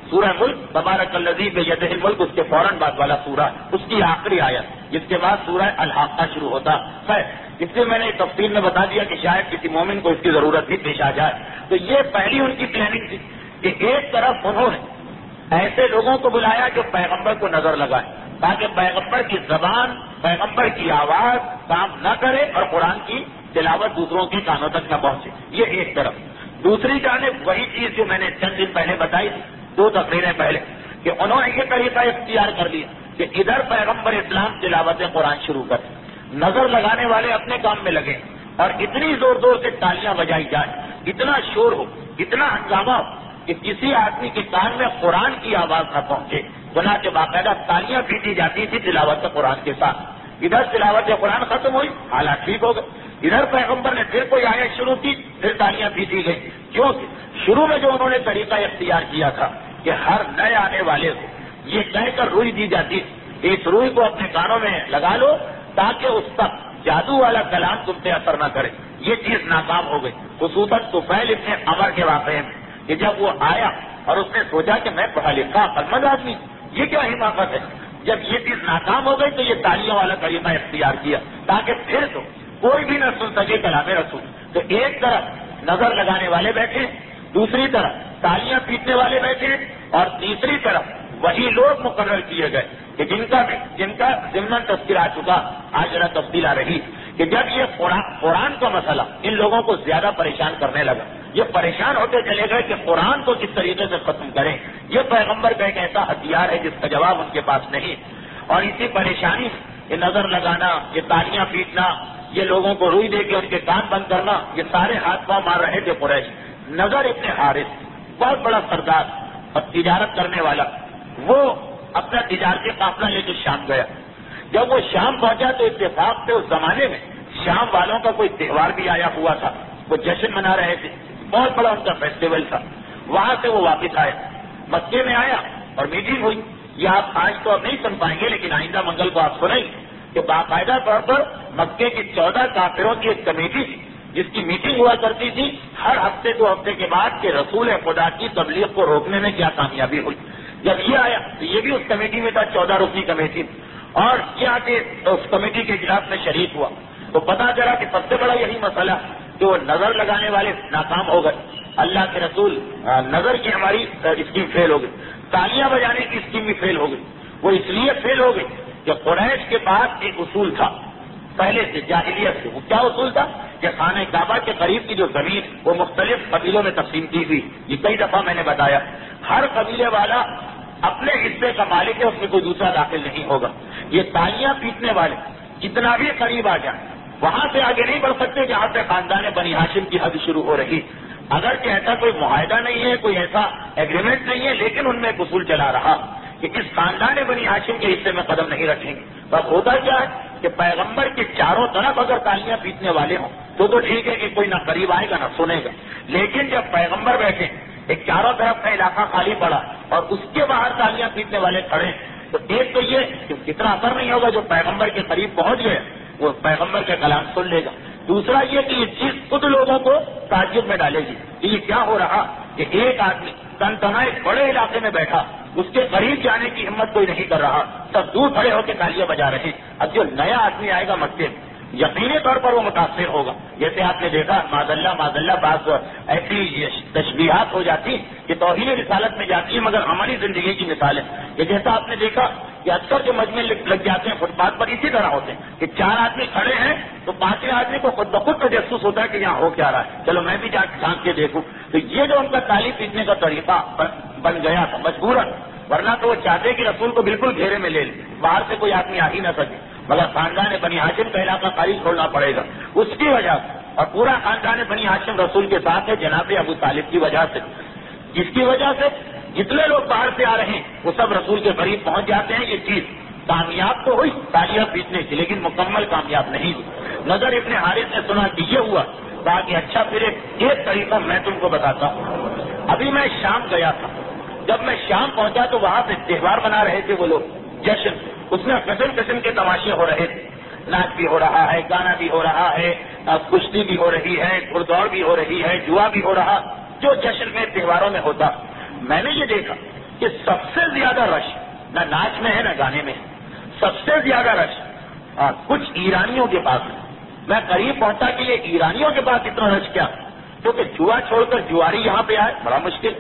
سورہ ملک تبارک الذی بیدہ الملک اس کے فوراً بعد والا سورہ، اس کی آخری آیت، جس کے بعد سورہ الحاقہ شروع ہوتا ہے۔ اس لیے میں نے تفصیل میں بتا دیا کہ شاید کسی مومن کو اس کی ضرورت بھی پیش آ جائے۔ تو یہ پہلی ان کی پلاننگ تھی کہ ایک طرف انہوں نے ایسے لوگوں کو بلایا جو پیغمبر کو نظر لگائے، تاکہ پیغمبر کی زبان، پیغمبر کی آواز کام نہ کرے اور قرآن کی تلاوت دوسروں کے کانوں تک نہ پہنچے، یہ ایک طرف۔ دوسری جانب وہی چیز جو میں نے چند دن پہلے بتائی تھی، دو تقریریں پہلے، کہ انہوں نے یہ طریقہ اختیار کر لیا کہ ادھر پیغمبر اسلام تلاوت قرآن شروع کریں، نظر لگانے والے اپنے کام میں لگے اور اتنی زور زور سے تالیاں بجائی جائے، اتنا شور ہو، اتنا ہنگامہ ہو کہ کسی آدمی کے کان میں قرآن کی آواز نہ پہنچے، گناہ کے باقاعدہ تالیاں پیٹی جاتی تھی تلاوت قرآن کے ساتھ۔ ادھر تلاوت قرآن ختم ہوئی، حالات ٹھیک ہو گئے، ادھر پیغمبر نے پھر کوئی آیت شروع کی، پھر تالیاں پیٹی گئی، کیونکہ شروع میں جو انہوں نے طریقہ اختیار کیا تھا کہ ہر نئے آنے والے کو یہ کہہ کر روئی دی جاتی، اس روئی کو اپنے کانوں میں لگا لو تاکہ اس تک جادو والا کلام تم پہ اثر نہ کرے، یہ چیز ناکام ہو گئی۔ خصوصاً طفیل ابن عمر کے واقعے میں کہ جب وہ آیا اور اس نے سوچا کہ میں پڑھا لکھا عقلمند آدمی، یہ کیا حماقت ہے، جب یہ چیز ناکام ہو گئی تو یہ تالیوں والا طریقہ اختیار کیا تاکہ پھر تو کوئی بھی نہ سن سکے کلام رسول۔ تو ایک طرف نظر لگانے والے بیٹھے، دوسری طرف تالیاں پیٹنے والے بیٹھے، اور تیسری طرف وہی لوگ مقرر کیے گئے کہ جن کا جن کا ضمن تذکر آ چکا، آج ذرا تفصیل آ رہی کہ جب یہ قرآن قرآن کا مسئلہ ان لوگوں کو زیادہ پریشان کرنے لگا، یہ پریشان ہوتے چلے گئے کہ قرآن کو کس طریقے سے ختم کریں، یہ پیغمبر کا ایک ایسا ہتھیار ہے جس کا جواب ان کے پاس نہیں، اور اسی پریشانی یہ نظر لگانا، یہ تالیاں پیٹنا، یہ لوگوں کو روئی دے کے ان کے کان بند کرنا، یہ سارے ہاتھ پاؤں مار رہے تھے قریش۔ نظر ابن حارث بہت بڑا سردار اور تجارت کرنے والا، وہ اپنا تجارتی قافلہ لے کے شام گیا۔ جب وہ شام پہنچا تو اتفاق سے اس زمانے میں شام والوں کا کوئی تہوار بھی آیا ہوا تھا، وہ جشن منا رہے تھے، بہت بڑا ان کا فیسٹیول تھا۔ وہاں سے وہ واپس آئے، مکے میں آیا اور میٹنگ ہوئی۔ یہ آپ آج تو اب نہیں سن پائیں گے لیکن آئندہ منگل کو آپ سنیں کہ باقاعدہ طور پر مکے کی چودہ کافروں کی ایک کمیٹی تھی جس کی میٹنگ ہوا کرتی تھی ہر ہفتے دو ہفتے کے بعد کہ رسول خدا کی تبلیغ کو روکنے میں کیا کامیابی ہوئی۔ جب یہ آیا تو یہ بھی اس کمیٹی میں تھا، چودہ رکنی کمیٹی، اور یہ آ کے اس کمیٹی کے اجلاس میں شریک ہوا تو پتا چلا کہ سب سے بڑا یہی مسئلہ کہ وہ نظر لگانے والے ناکام ہو گئے، اللہ کے رسول نظر کی ہماری اسکیم فیل ہو گئی، تالیاں بجانے کی اسکیم بھی فیل ہو گئی۔ وہ اس لیے فیل ہو گئی کہ قریش کے پاس ایک اصول تھا پہلے سے، جاہلیت سے۔ وہ کیا اصول تھا کہ خانہ کعبہ کے قریب کی جو زمین وہ مختلف قبیلوں میں تقسیم کی ہوئی، یہ کئی دفعہ میں نے بتایا، ہر قبیلے والا اپنے حصے کا مالک ہے، اس میں کوئی دوسرا داخل نہیں ہوگا۔ یہ تالیاں پیٹنے والے جتنا بھی قریب آ جائیں وہاں سے آگے نہیں بڑھ سکتے جہاں سے خاندان بنی ہاشم کی حد شروع ہو رہی، اگر کہ ایسا کوئی معاہدہ نہیں ہے، کوئی ایسا ایگریمنٹ نہیں ہے، لیکن ان میں ایک اصول چلا رہا کہ اس خاندان بنی ہاشم کے حصے میں قدم نہیں رکھیں گے۔ بس ہوتا کیا ہے کہ پیغمبر کے چاروں طرف اگر تالیاں پیٹنے والے ہوں تو تو ٹھیک ہے کہ کوئی نہ قریب آئے گا نہ سنے گا، لیکن جب پیغمبر بیٹھے ایک چاروں طرف کا علاقہ خالی پڑا اور اس کے باہر تالیاں پیٹنے والے کھڑے، تو ایک تو یہ کہ کتنا اثر نہیں ہوگا، جو پیغمبر کے قریب پہنچ گئے وہ پیغمبر کا کلام سن لے گا، دوسرا یہ کہ یہ چیز خود لوگوں کو تعجب میں ڈالے گی کہ یہ کیا ہو رہا کہ ایک آدمی تن تنہا ایک بڑے علاقے میں بیٹھا، اس کے قریب جانے کی ہمت کوئی نہیں کر رہا، سب دور کھڑے ہو کے تالیاں بجا رہے ہیں۔ اب جو نیا آدمی آئے گا مکے میں یقینی طور پر وہ متاثر ہوگا، جیسے آپ نے دیکھا معاذ اللہ معاذ اللہ بعض ایسی تشبیہات ہو جاتی کہ توہین رسالت میں جاتی ہے مگر عملی زندگی کی مثال ہے، کہ جیسا آپ نے دیکھا کہ اکثر جو مجمع لگ جاتے ہیں فٹ پاتھ پر اسی طرح ہوتے ہیں کہ چار آدمی کھڑے ہیں تو پانچویں آدمی کو خود بخود تجسس ہوتا ہے کہ یہاں ہو کیا رہا ہے، چلو میں بھی جا کے جھانک کے دیکھوں۔ تو یہ جو ان کا تالی پیٹنے کا طریقہ بن گیا تھا مجبوراً، ورنہ تو وہ چاہتے کہ رسول کو بالکل گھیرے میں لے لیں، باہر سے کوئی آدمی آ ہی نہ سکے، مگر خاندان بنی ہاشم کا علاقہ خالی چھوڑنا پڑے گا اس کی وجہ سے، اور پورا خاندان بنی ہاشم رسول کے ساتھ ہے جناب ابو طالب کی وجہ سے، جس کی وجہ سے جتنے لوگ باہر سے آ رہے ہیں وہ سب رسول کے قریب پہنچ جاتے ہیں۔ یہ چیز کامیاب تو ہوئی تالیاں پیٹنے کی، لیکن مکمل کامیاب نہیں ہوئی۔ نظر ابن حارث نے سنا کہ یہ ہوا، کہا کہ اچھا پھر ایک طریقہ میں تم کو بتاتا ہوں۔ ابھی میں شام گیا تھا، جب میں شام پہنچا تو وہاں پہ تہوار منا رہے تھے وہ لوگ، جشن، اس میں قسم قسم کے تماشے ہو رہے تھے، ناچ بھی ہو رہا ہے، گانا بھی ہو رہا ہے، کشتی بھی ہو رہی ہے، گھڑ دوڑ بھی ہو رہی ہے، جوا بھی ہو رہا، جو جشن میں تہواروں میں ہوتا۔ میں نے یہ دیکھا کہ سب سے زیادہ رش نہ ناچ میں ہے نہ گانے میں ہے، سب سے زیادہ رش اور کچھ ایرانیوں کے پاس ہے۔ میں قریب پہنچا کہ یہ ایرانیوں کے پاس اتنا رش کیا، کیونکہ جوا چھوڑ کر جواری یہاں پہ آئے بڑا مشکل،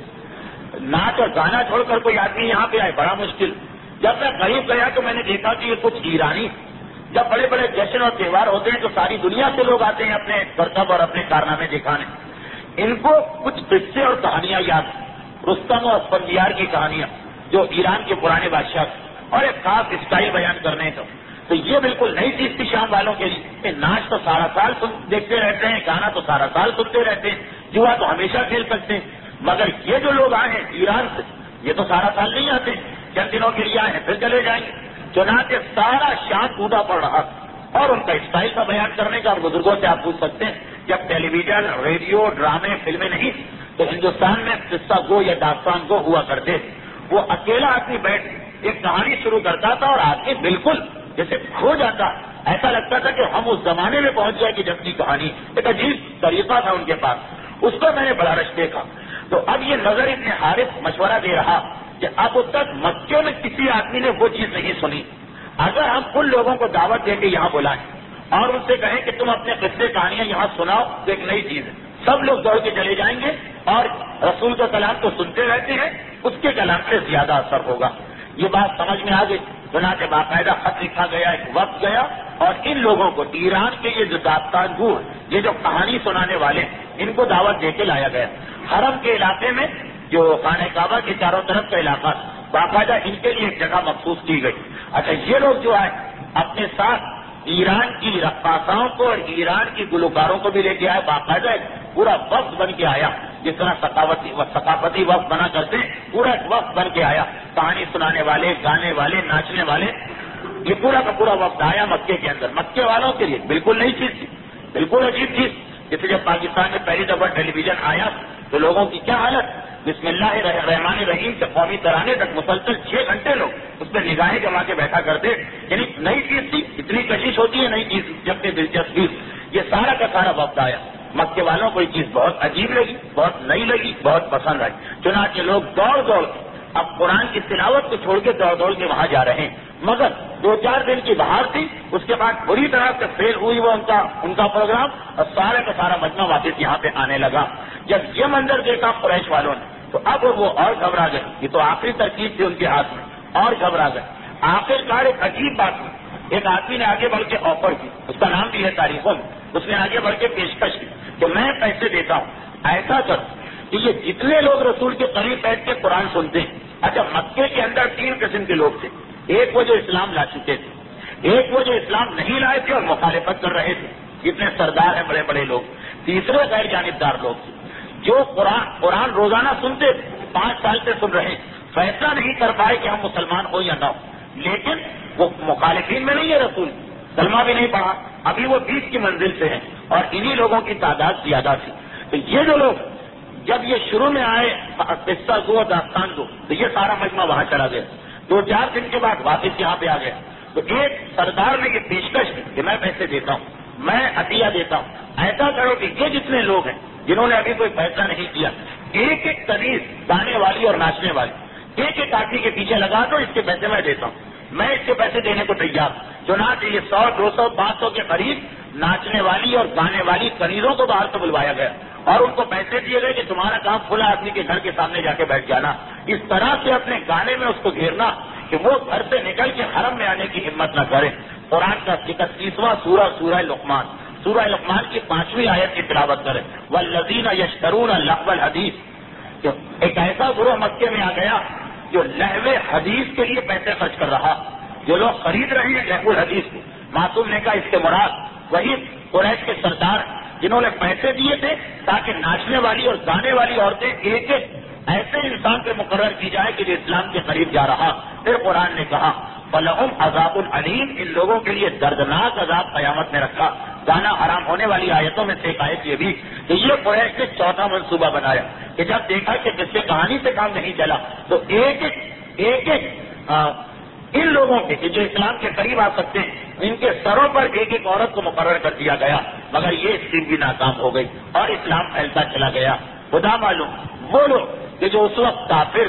ناچ اور گانا چھوڑ کر کوئی آدمی یہاں پہ آئے بڑا مشکل۔ جب میں قریب گیا تو میں نے دیکھا کہ یہ کچھ ایرانی، جب بڑے بڑے جشن اور تہوار ہوتے ہیں تو ساری دنیا سے لوگ آتے ہیں اپنے کرتب اور اپنے کارنامے دکھانے، ان کو کچھ قصے اور کہانیاں یاد، رستم اور اسفندیار کی کہانیاں جو ایران کے پرانے بادشاہ تھے، اور ایک خاص اسٹائل بیان کرنے کا، تو یہ بالکل نئی چیز تھی شام والوں کے لیے کہ ناچ تو سارا سال دیکھتے رہتے ہیں، گانا تو سارا سال سنتے رہتے ہیں، جوا تو ہمیشہ کھیل سکتے ہیں، مگر یہ جو لوگ آئے ہیں ایران سے یہ تو سارا سال نہیں آتے، چند دنوں کے لیے آئے ہیں پھر چلے جائیں گے۔ چنانچہ سارا شام ٹوٹا پڑ رہا اور ان کا اسٹائل کا بیان کرنے کا، اور بزرگوں سے آپ پوچھ سکتے ہیں جب ٹیلی ویژن، ریڈیو، ڈرامے، فلمیں نہیں تو ہندوستان میں قصہ گو یا داستان گو ہوا کرتے تھے، وہ اکیلا آدمی بیٹھ ایک کہانی شروع کرتا تھا اور آدمی بالکل جیسے کھو جاتا، ایسا لگتا تھا کہ ہم اس زمانے میں پہنچ جائے کہ جب کی کہانی، ایک عجیب طریقہ تھا ان کے پاس، اس پر میں نے بڑا رش دیکھا۔ تو اب یہ نظر ابن حارث مشورہ دے رہا کہ اب تک مکے میں کسی آدمی نے وہ چیز نہیں سنی، اگر ہم ان لوگوں کو دعوت دے کے یہاں بلائیں اور ان سے کہیں کہ تم اپنے قصے کہانیاں یہاں سناؤ تو ایک نئی چیز ہے، سب لوگ دوڑ کے چلے جائیں گے اور رسول کا کلام تو سنتے رہتے ہیں، اس کے کلام سے زیادہ اثر ہوگا۔ یہ بات سمجھ میں آ گئی، چنانچہ باقاعدہ خط لکھا گیا، ایک وقت گیا اور ان لوگوں کو ایران کے یہ جو داستان گو ہیں، یہ جو کہانی سنانے والے ہیں، ان کو دعوت دے کے لایا گیا۔ حرم کے علاقے میں جو خانہ کعبہ کے چاروں طرف کا علاقہ، باقاعدہ ان کے لیے ایک جگہ مخصوص کی گئی۔ اچھا یہ لوگ جو آئے اپنے ساتھ ایران کی رقاصاؤں کو اور ایران کی گلوکاروں کو بھی لے کے آئے، باقاعدہ ایک پورا وقت بن کے آیا، جس طرح ثقافتی ثقافتی وقت بنا کرتے ہیں، پورا ایک وقت بن کے آیا، کہانی سنانے والے، گانے والے، ناچنے والے، یہ پورا کا پورا وقت آیا مکے کے اندر۔ مکے والوں کے لیے بالکل نئی چیز تھی، بالکل عجیب چیز، جیسے جب پاکستان میں پہلی دفعہ ٹیلی ویژن آیا تو لوگوں کی کیا حالت، بسم اللہ الرحمن الرحیم سے قومی ترانے تک مسلسل چھ گھنٹے لوگ اس پہ نگاہیں جما کے بیٹھا کرتے، یعنی نئی چیز تھی، اتنی کشش ہوتی ہے نئی چیز جب کہ دلچسپی، یہ سارا کا سارا وقت آیا۔ مکے والوں کو یہ چیز بہت عجیب لگی، بہت نئی لگی، بہت پسند آئی، چنانچہ لوگ دوڑ دوڑ اب قرآن کی تلاوت کو چھوڑ کے دوڑ دوڑ کے وہاں جا رہے ہیں، مگر دو چار دن کی بہار تھی، اس کے بعد بری طرح سے فیل ہوئی وہ ان کا ان کا پروگرام، اور سارے کا سارا مجمع واپس یہاں پہ آنے لگا۔ جب یہ منظر دیکھا قریش والوں نے تو اب وہ اور گھبرا گئے، یہ تو آخری ترکیب تھی ان کے ہاتھ میں، اور گھبرا گئے۔ آخر کار ایک عجیب بات ہوئی، ایک آدمی نے آگے بڑھ کے آفر کی، اس کا نام بھی ہے تاریخوں میں، اس نے آگے بڑھ کے پیشکش کی کہ میں پیسے دیتا ہوں، ایسا کر کہ یہ جتنے لوگ رسول کے قریب بیٹھ کے قرآن سنتے ہیں۔ اچھا مکے کے اندر تین قسم کے لوگ تھے، ایک وہ جو اسلام لا چکے تھے، ایک وہ جو اسلام نہیں لائے تھے اور مخالفت کر رہے تھے، جتنے سردار ہیں بڑے بڑے لوگ، تیسرے غیر جانبدار لوگ تھے جو قرآن قرآن روزانہ سنتے تھے، پانچ سال سے سن رہے ہیں، فیصلہ نہیں کر پائے کہ ہم مسلمان ہو یا نہ ہو، لیکن وہ مخالفین میں نہیں ہے، رسول کلمہ بھی نہیں پڑھا، ابھی وہ بیس کی منزل سے ہیں اور انہی لوگوں کی تعداد زیادہ تھی۔ تو یہ جو لوگ جب یہ شروع میں آئے قصہ گو داستان گو تو یہ سارا مجمع وہاں چلا گیا، دو چار دن کے بعد واپس یہاں پہ آ گیا۔ تو ایک سردار نے یہ پیشکش کی کہ میں پیسے دیتا ہوں، میں عطیہ دیتا ہوں، ایسا کرو کہ یہ جتنے لوگ ہیں جنہوں نے ابھی کوئی فیصلہ نہیں کیا، ایک ایک کنیز گانے والی اور ناچنے والی ایک ایک آدمی کے پیچھے لگا دو، اس کے پیسے میں دیتا ہوں، میں اس کے پیسے دینے کو تیار۔ چنانچہ یہ سو دو سو پانچ سو کے قریب ناچنے والی اور گانے والی کنیزوں کو باہر سے بلوایا گیا اور ان کو پیسے دیے گئے کہ تمہارا کام کھلا آدمی کے گھر کے سامنے جا کے بیٹھ جانا، اس طرح سے اپنے گانے میں اس کو گھیرنا کہ وہ گھر سے نکل کے حرم میں آنے کی ہمت نہ کرے۔ قرآن کا اکتیسواں سورہ سورہ لقمان، سورہ لقمان کی پانچویں آیت کی تلاوت کرے، والذین یشترون لہو الحدیث، ایک ایسا گروہ مکے میں آ گیا جو لہو حدیث کے لیے پیسے خرچ کر رہا، جو لوگ خرید رہے ہیں لہو الحدیث کو۔ معصوم نے کہا اس کے مراد وہی قریش کے سردار جنہوں نے پیسے دیے تھے تاکہ ناچنے والی اور گانے والی عورتیں ایک ایک ایسے انسان پہ مقرر کی جائے کہ جو اسلام کے قریب جا رہا۔ پھر قرآن نے کہا فَلَهُمْ عَذَابٌ عَلِيمٌ، ان لوگوں کے لیے دردناک عذاب قیامت میں رکھا۔ گانا حرام ہونے والی آیتوں میں سے ایک آیت یہ بھی کہ یہ قریش نے چوتھا منصوبہ بنایا کہ جب دیکھا کہ جس سے کہانی سے کام نہیں چلا تو ایک ایک ایک ایک آ, ان لوگوں کے کہ جو اسلام کے قریب آ سکتے ہیں ان کے سروں پر ایک ایک عورت کو مقرر کر دیا گیا، مگر یہ اسکیم بھی ناکام ہو گئی اور اسلام پھیلتا چلا گیا۔ خدا معلوم وہ لوگ کہ جو اس وقت کافر تھے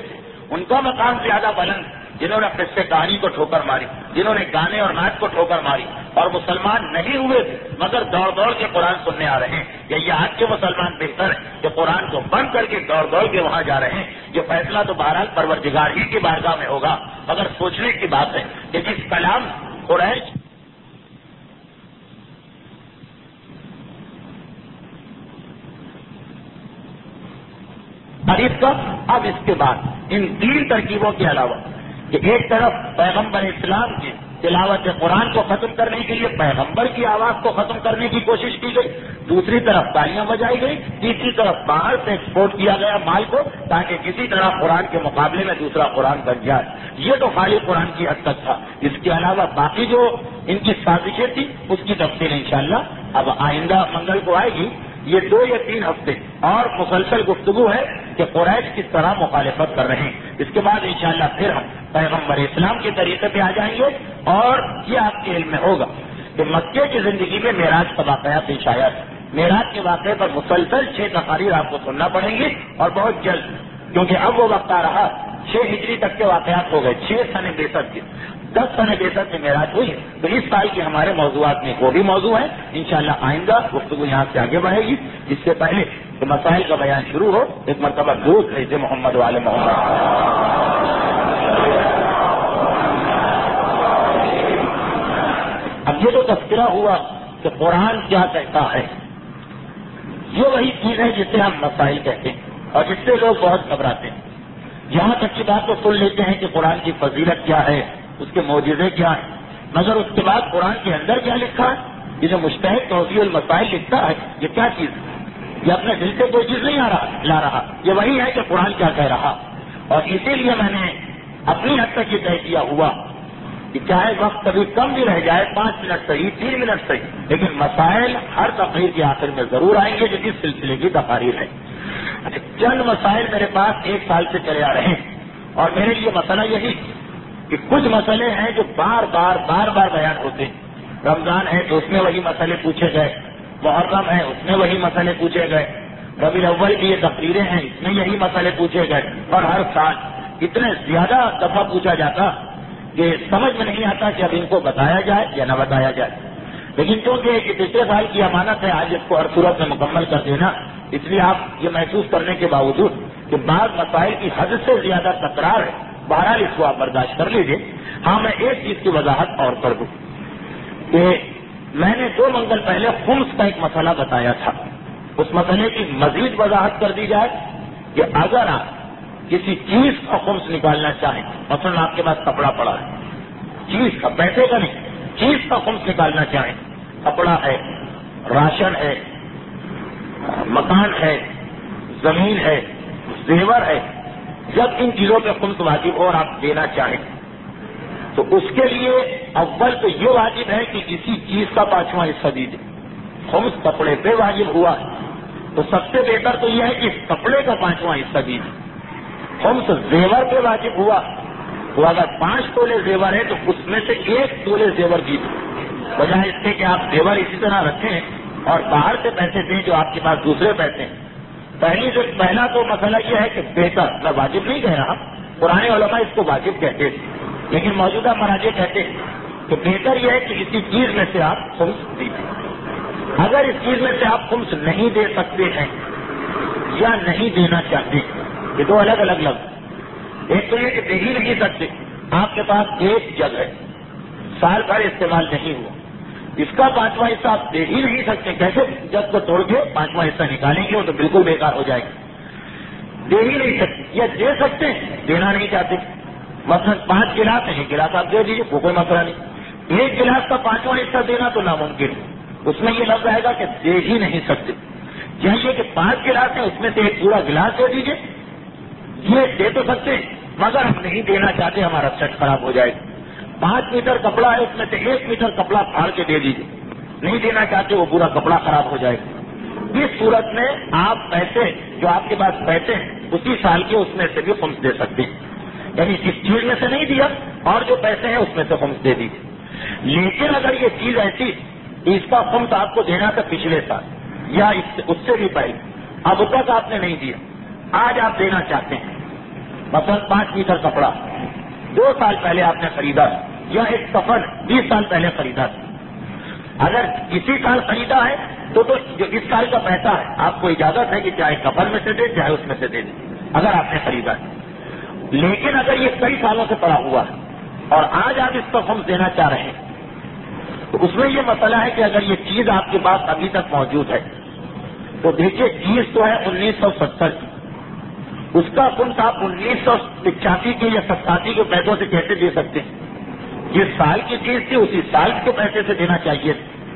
ان کا مقام زیادہ بلند جنہوں نے قصے کہانی کو ٹھوکر ماری، جنہوں نے گانے اور ناچ کو ٹھوکر ماری اور مسلمان نہیں ہوئے تھے مگر دوڑ دوڑ کے قرآن سننے آ رہے ہیں، یا یہ آج کے مسلمان بہتر ہیں کہ قرآن کو بند کر کے دوڑ دوڑ کے وہاں جا رہے ہیں؟ یہ فیصلہ تو بہرحال پروردگار ہی کی بارگاہ میں ہوگا، مگر سوچنے کی بات ہے کہ جس کلام قریش اور اس کا اب اس کے بعد ان تین ترکیبوں کے علاوہ کہ ایک طرف پیغمبر اسلام کی تلاوت قرآن کو ختم کرنے کے لیے پیغمبر کی آواز کو ختم کرنے کی کوشش کی گئی، دوسری طرف تالیاں بجائی گئی، تیسری طرف باہر سے ایکسپورٹ کیا گیا مال کو تاکہ کسی طرح قرآن کے مقابلے میں دوسرا قرآن بن جائے۔ یہ تو خالی قرآن کی حد تک تھا، اس کے علاوہ باقی جو ان کی سازشیں تھیں اس کی تفصیل انشاءاللہ اب آئندہ منگل کو آئے گی۔ یہ دو یا تین ہفتے اور مسلسل گفتگو ہے کہ قریش کس طرح مخالفت کر رہے ہیں، اس کے بعد انشاءاللہ پھر ہم پیغمبر اسلام کے طریقے پہ آ جائیں گے، اور یہ آپ کے علم میں ہوگا کہ مکے کی زندگی میں معراج کا واقعات پیش آیا ہے۔ معراج کے واقعے پر مسلسل چھ تقاریر آپ کو سننا پڑیں گی اور بہت جلد، کیونکہ اب وہ وقت آ رہا چھ ہجری تک کے واقعات ہو گئے، چھ سن بیست کے دس سن بیست میں معراج ہوئی، تو اس سال کے ہمارے موضوعات میں وہ بھی موضوع ہے۔ انشاءاللہ آئندہ گفتگو یہاں سے آگے بڑھے گی، اس سے پہلے کہ مسائل کا بیان شروع ہو ایک مرتبہ درود بھیجے محمد والے محمد۔ اب یہ جو تذکرہ ہوا کہ قرآن کیا کہتا ہے، یہ وہی چیز ہے جسے ہم مسائل کہتے ہیں اور جس سے لوگ بہت گھبراتے ہیں۔ یہاں تک کی بات تو سن لیتے ہیں کہ قرآن کی فضیلت کیا ہے، اس کے معجزے کیا ہیں، مگر اس کے بعد قرآن کے اندر کیا لکھا ہے؟ یہ جو مجتہد توضیح المسائل لکھتا ہے یہ کیا چیز ہے؟ یہ اپنے دل سے کوئی چیز نہیں آ رہا لا رہا، یہ وہی ہے کہ قرآن کیا کہہ رہا۔ اور اسی لیے میں نے اپنی حد تک یہ طے کیا ہوا کہ چاہے وقت کبھی کم بھی رہ جائے، پانچ منٹ صحیح، تین منٹ صحیح، لیکن مسائل ہر تقریر کے آخر میں ضرور آئیں گے جو اس سلسلے کی تقاریر ہے۔ چند مسائل میرے پاس ایک سال سے چلے آ رہے ہیں اور میرے لیے مسئلہ یہی کہ کچھ مسئلے ہیں جو بار بار بار بار بیان ہوتے ہیں۔ رمضان ہے تو اس میں وہی مسئلے پوچھے گئے، محرم ہے اس میں وہی مسئلے پوچھے گئے، ربیع الاول کی یہ تقریریں ہیں اس میں یہی مسئلے پوچھے گئے، اور ہر سال اتنے زیادہ دفعہ پوچھا جاتا کہ سمجھ میں نہیں آتا کہ اب ان کو بتایا جائے یا نہ بتایا جائے۔ لیکن چونکہ کہ پچھلے سال کی امانت ہے آج اس کو ہر صورت میں مکمل کر دینا، اس لیے آپ یہ محسوس کرنے کے باوجود کہ بعض مسائل کی حد سے زیادہ تکرار ہے، بہرحال اس کو آپ برداشت کر لیجیے۔ ہاں میں ایک چیز کی وضاحت اور کر دوں کہ میں نے دو منگل پہلے خمس کا ایک مسئلہ بتایا تھا، اس مسئلے کی مزید وضاحت کر دی جائے کہ اگر آپ کسی چیز کا خمس نکالنا چاہیں، مثلا آپ کے پاس کپڑا پڑا ہے، چیز کا، پیسے کا نہیں، چیز کا خمس نکالنا چاہیں، کپڑا ہے، راشن ہے، مکان ہے، زمین ہے، زیور ہے، جب ان چیزوں پہ خمس واجب ہو اور آپ دینا چاہیں تو اس کے لیے اول تو یہ واجب ہے کہ کسی چیز کا پانچواں حصہ دیجیے۔ خمس کپڑے پہ واجب ہوا تو سب سے بہتر تو یہ ہے کہ کپڑے کا پانچواں حصہ دیجیے۔ خمس زیور پہ واجب ہوا تو اگر پانچ تولے زیور ہے تو اس میں سے ایک تولے زیور دیجیے، بجائے اس کے کہ آپ زیور اسی طرح رکھیں اور باہر سے پیسے دیں جو آپ کے پاس دوسرے پیسے ہیں۔ پہلی جو پہلا تو مسئلہ یہ ہے کہ بہتر، میں واجب نہیں کہہ رہا، پرانے علماء اس کو واجب کہتے تھے لیکن موجودہ مراجع کہتے ہیں کہ بہتر یہ ہے کہ کسی چیز میں سے آپ خمس دیجیے۔ اگر اس چیز میں سے آپ خمس نہیں دے سکتے ہیں یا نہیں دینا چاہتے، یہ دو الگ الگ لفظ، ایک تو یہ کہ دے ہی نہیں سکتے، آپ کے پاس ایک جگ ہے، سال بھر استعمال نہیں ہوا، اس کا پانچواں حصہ آپ دے ہی نہیں سکتے، کیسے جگ کو توڑ کے پانچواں حصہ نکالیں گے؟ وہ تو بالکل بیکار ہو جائے گا۔ دے ہی نہیں سکتے یا دے سکتے ہیں دینا نہیں چاہتے، مثلا پانچ گلاس ہیں، ایک گلاس آپ دے دیجیے، وہ کوئی مسئلہ نہیں، ایک گلاس کا پانچواں حصہ دینا تو ناممکن ہے، اس میں یہ لفظ آئے گا کہ دے ہی نہیں سکتے۔ چاہیے کہ پانچ گلاس ہیں اس میں سے ایک پورا گلاس دے دیجیے، یہ دے تو سکتے ہیں مگر ہم نہیں دینا چاہتے، ہمارا سیٹ خراب ہو جائے گا۔ پانچ میٹر کپڑا ہے اس میں سے ایک میٹر کپڑا پھاڑ کے دے دیجیے، نہیں دینا چاہتے، وہ پورا کپڑا خراب ہو جائے گا۔ اس صورت میں آپ پیسے جو آپ کے پاس پیسے ہیں اسی سال کے اس میں سے بھی خمس دے سکتے ہیں، یعنی اس چیز میں سے نہیں دیا اور جو پیسے ہیں اس میں سے خمس دے دیجیے۔ لیکن اگر یہ چیز ایسی اس کا خمس آپ کو دینا تھا پچھلے سال یا اس سے بھی پہلے، اب تک آپ نے نہیں دیا، آج آپ دینا چاہتے ہیں مثلا پانچ میٹر کپڑا دو سال پہلے آپ نے خریدا یا ایک کفن بیس سال پہلے خریدا تھا، اگر اسی سال خریدا ہے تو تو جو اس سال کا پیسہ ہے آپ کو اجازت ہے کہ چاہے کفن میں سے دے چاہے اس میں سے دے دیں اگر آپ نے خریدا ہے. لیکن اگر یہ کئی سالوں سے پڑا ہوا ہے اور آج آپ اس کو خمس دینا چاہ رہے ہیں تو اس میں یہ مسئلہ ہے کہ اگر یہ چیز آپ کے پاس ابھی تک موجود ہے تو دیکھیے چیز تو ہے انیس سو ستر کی، اس کا خمس آپ انیس سو پچاسی کے یا ستاسی کے پیسوں سے کیسے دے سکتے ہیں؟ جس سال کی چیز تھی اسی سال کے پیسے سے دینا چاہیے.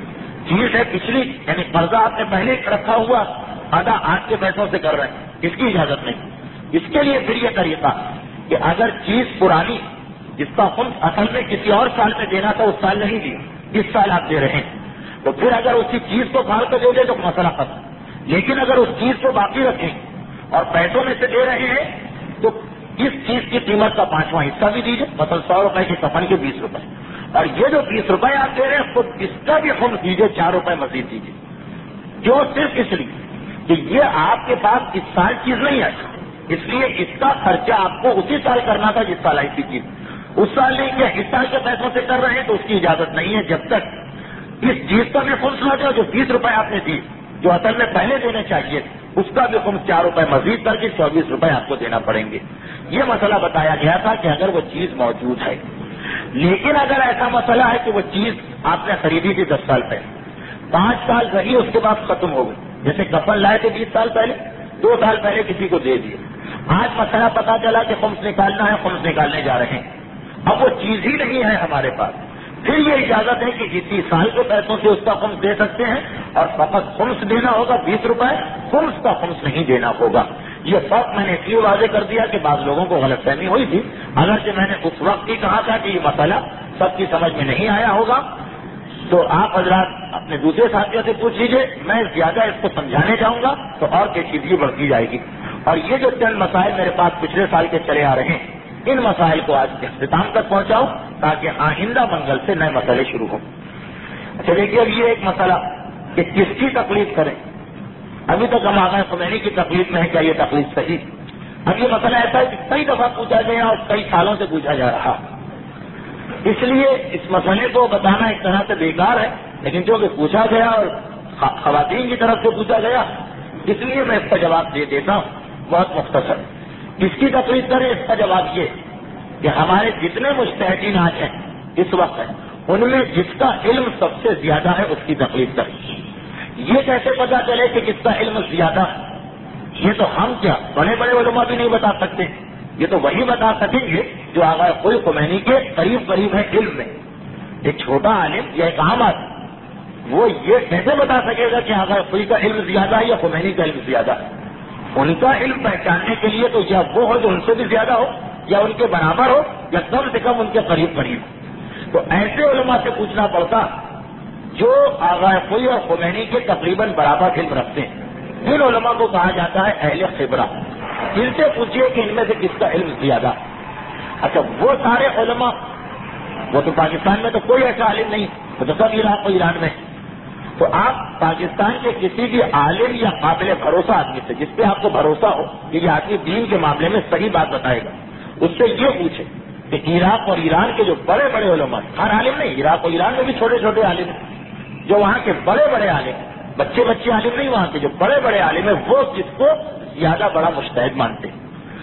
چیز ہے پچھلی، یعنی قرضہ آپ نے پہلے رکھا ہوا ادا آج کے پیسوں سے کر رہے ہیں، اس کی اجازت نہیں. اس کے لیے پھر یہ طریقہ کہ اگر چیز پرانی جس کا خمس اصل میں کسی اور سال میں دینا تھا اس سال نہیں دی، اس سال آپ دے رہے ہیں تو پھر اگر اسی چیز کو پھاڑ کر دے دے تو مسئلہ ختم. لیکن اگر اس چیز کو باقی رکھیں اور پیسوں میں سے دے رہے ہیں تو اس چیز کی قیمت کا پانچواں حصہ بھی دیجیے، مثلا سو روپئے کے کفن کے بیس روپئے، اور یہ جو بیس روپئے آپ دے رہے ہیں خود اس کا بھی خمس دیجیے، چار روپئے مزید دیجیے. کیوں؟ صرف اس لیے کہ یہ آپ کے پاس اس سال چیز نہیں آئی، اس لیے اس کا خرچہ آپ کو اسی سال کرنا تھا جس سال آئی تھی چیز. اس سال نہیں کیا، اس سال کے پیسوں سے کر رہے ہیں تو اس کی اجازت نہیں ہے جب تک اس چیز کا بھی خمس نہ جائے. جو بیس روپئے آپ نے دی جو اصل میں پہلے دینے چاہیے اس کا بھی خمس چار روپئے مزید کر کے چوبیس روپئے آپ کو دینا پڑیں گے. یہ مسئلہ بتایا گیا تھا کہ اگر وہ چیز موجود ہے. لیکن اگر ایسا مسئلہ ہے کہ وہ چیز آپ نے خریدی تھی دس سال پہلے، پانچ سال رہی اس کے بعد ختم ہو گئی، جیسے کفن لائے تھے بیس سال پہلے، دو سال پہلے کسی کو دے دیے، آج مسئلہ پتا چلا کہ خمس نکالنا ہے، خمس نکالنے جا رہے ہیں، اب وہ چیز ہی نہیں ہے ہمارے پاس، پھر یہ اجازت ہے کہ اسی سال کے پیسوں سے اس کا خمس دے سکتے ہیں اور فقط خمس دینا ہوگا بیس روپئے، خمس کا خمس نہیں دینا ہوگا. یہ فرق میں نے اس لیے واضح کر دیا کہ بعض لوگوں کو غلط فہمی ہوئی تھی، اگرچہ میں نے اس وقت ہی کہا تھا کہ یہ مسئلہ سب کی سمجھ میں نہیں آیا ہوگا. تو آپ حضرات اپنے دوسرے ساتھیوں سے پوچھ لیجیے، میں زیادہ اس کو سمجھانے جاؤں گا تو اور پیچیدگی بڑھتی جائے گی. اور یہ جو چند مسائل میرے پاس پچھلے سال کے چلے آ رہے ہیں ان مسائل کو آج اختتام تک پہنچاؤ تاکہ آئندہ منگل سے نئے مسئلے شروع ہوں. اچھا دیکھیے، اب یہ ایک مسئلہ کہ کس کی تقلید کریں. ابھی تک ہم آغا خمینی کی تقلید میں ہے، کیا یہ تقلید صحیح؟ اب یہ مسئلہ ایسا ہے کہ کئی دفعہ پوچھا گیا اور کئی سالوں سے پوچھا جا رہا، اس لیے اس مسئلے کو بتانا ایک طرح سے بیکار ہے، لیکن جو کہ پوچھا گیا اور خواتین کی طرف سے پوچھا گیا اس لیے میں اس کا جواب دے دیتا ہوں بہت مختصر. کس کی تقلید کریں؟ اس کا جواب یہ کہ ہمارے جتنے مجتہدین آج ہیں اس وقت ہیں ان میں جس کا علم سب سے زیادہ ہے اس کی تقلید کریں. یہ کیسے پتا چلے کہ کس کا علم زیادہ ہے؟ یہ تو ہم کیا بڑے بڑے علماء بھی نہیں بتا سکتے، یہ تو وہی بتا سکیں گے جو آغا کوئی خمینی کے قریب قریب ہے علم میں. ایک چھوٹا عالم یا ایک عام آدمی وہ یہ کیسے بتا سکے گا کہ آغا کوئی کا علم زیادہ ہے یا خمینی کا علم زیادہ ہے؟ ان کا علم پہچاننے کے لیے تو یا وہ ہو جو ان سے بھی زیادہ ہو یا ان کے برابر ہو یا کم سے کم ان کے قریب قریب ہو. تو ایسے علماء سے پوچھنا پڑتا جو آغا کوئی اور خمینی کے تقریباً برابر علم رکھتے ہیں. ان علماء کو کہا جاتا ہے اہل خبرہ. ان سے پوچھیے کہ ان میں سے کس کا علم زیادہ. اچھا وہ سارے علماء، وہ تو پاکستان میں تو کوئی ایسا عالم نہیں، وہ تو سب عراق و ایران میں. تو آپ پاکستان کے کسی بھی عالم یا قابل بھروسہ آدمی سے جس پہ آپ کو بھروسہ ہو کہ یہ آدمی دین کے معاملے میں صحیح بات بتائے گا، اس سے یہ پوچھیں کہ عراق اور ایران کے جو بڑے بڑے علماء، ہر عالم نہیں، عراق اور ایران میں بھی چھوٹے چھوٹے عالم ہیں، جو وہاں کے بڑے بڑے عالم، بچے بچے عالم نہیں، وہاں کے جو بڑے بڑے عالم ہیں وہ کس کو زیادہ بڑا مجتہد مانتے ہیں.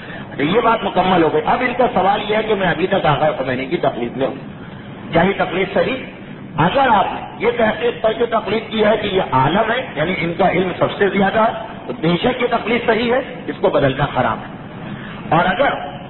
یہ بات مکمل ہو گئی. اب ان کا سوال یہ ہے کہ میں ابھی تک آغا خمینی کی تقلید میں ہوں، کیا یہ تقلید صحیح؟ اگر آپ نے یہ تحقیق کر کے تقلید کی ہے کہ یہ عالم ہے یعنی ان کا علم سب سے زیادہ ہے تو بے شک یہ تقلید صحیح ہے، اس کو بدلنا حرام ہے. اور اگر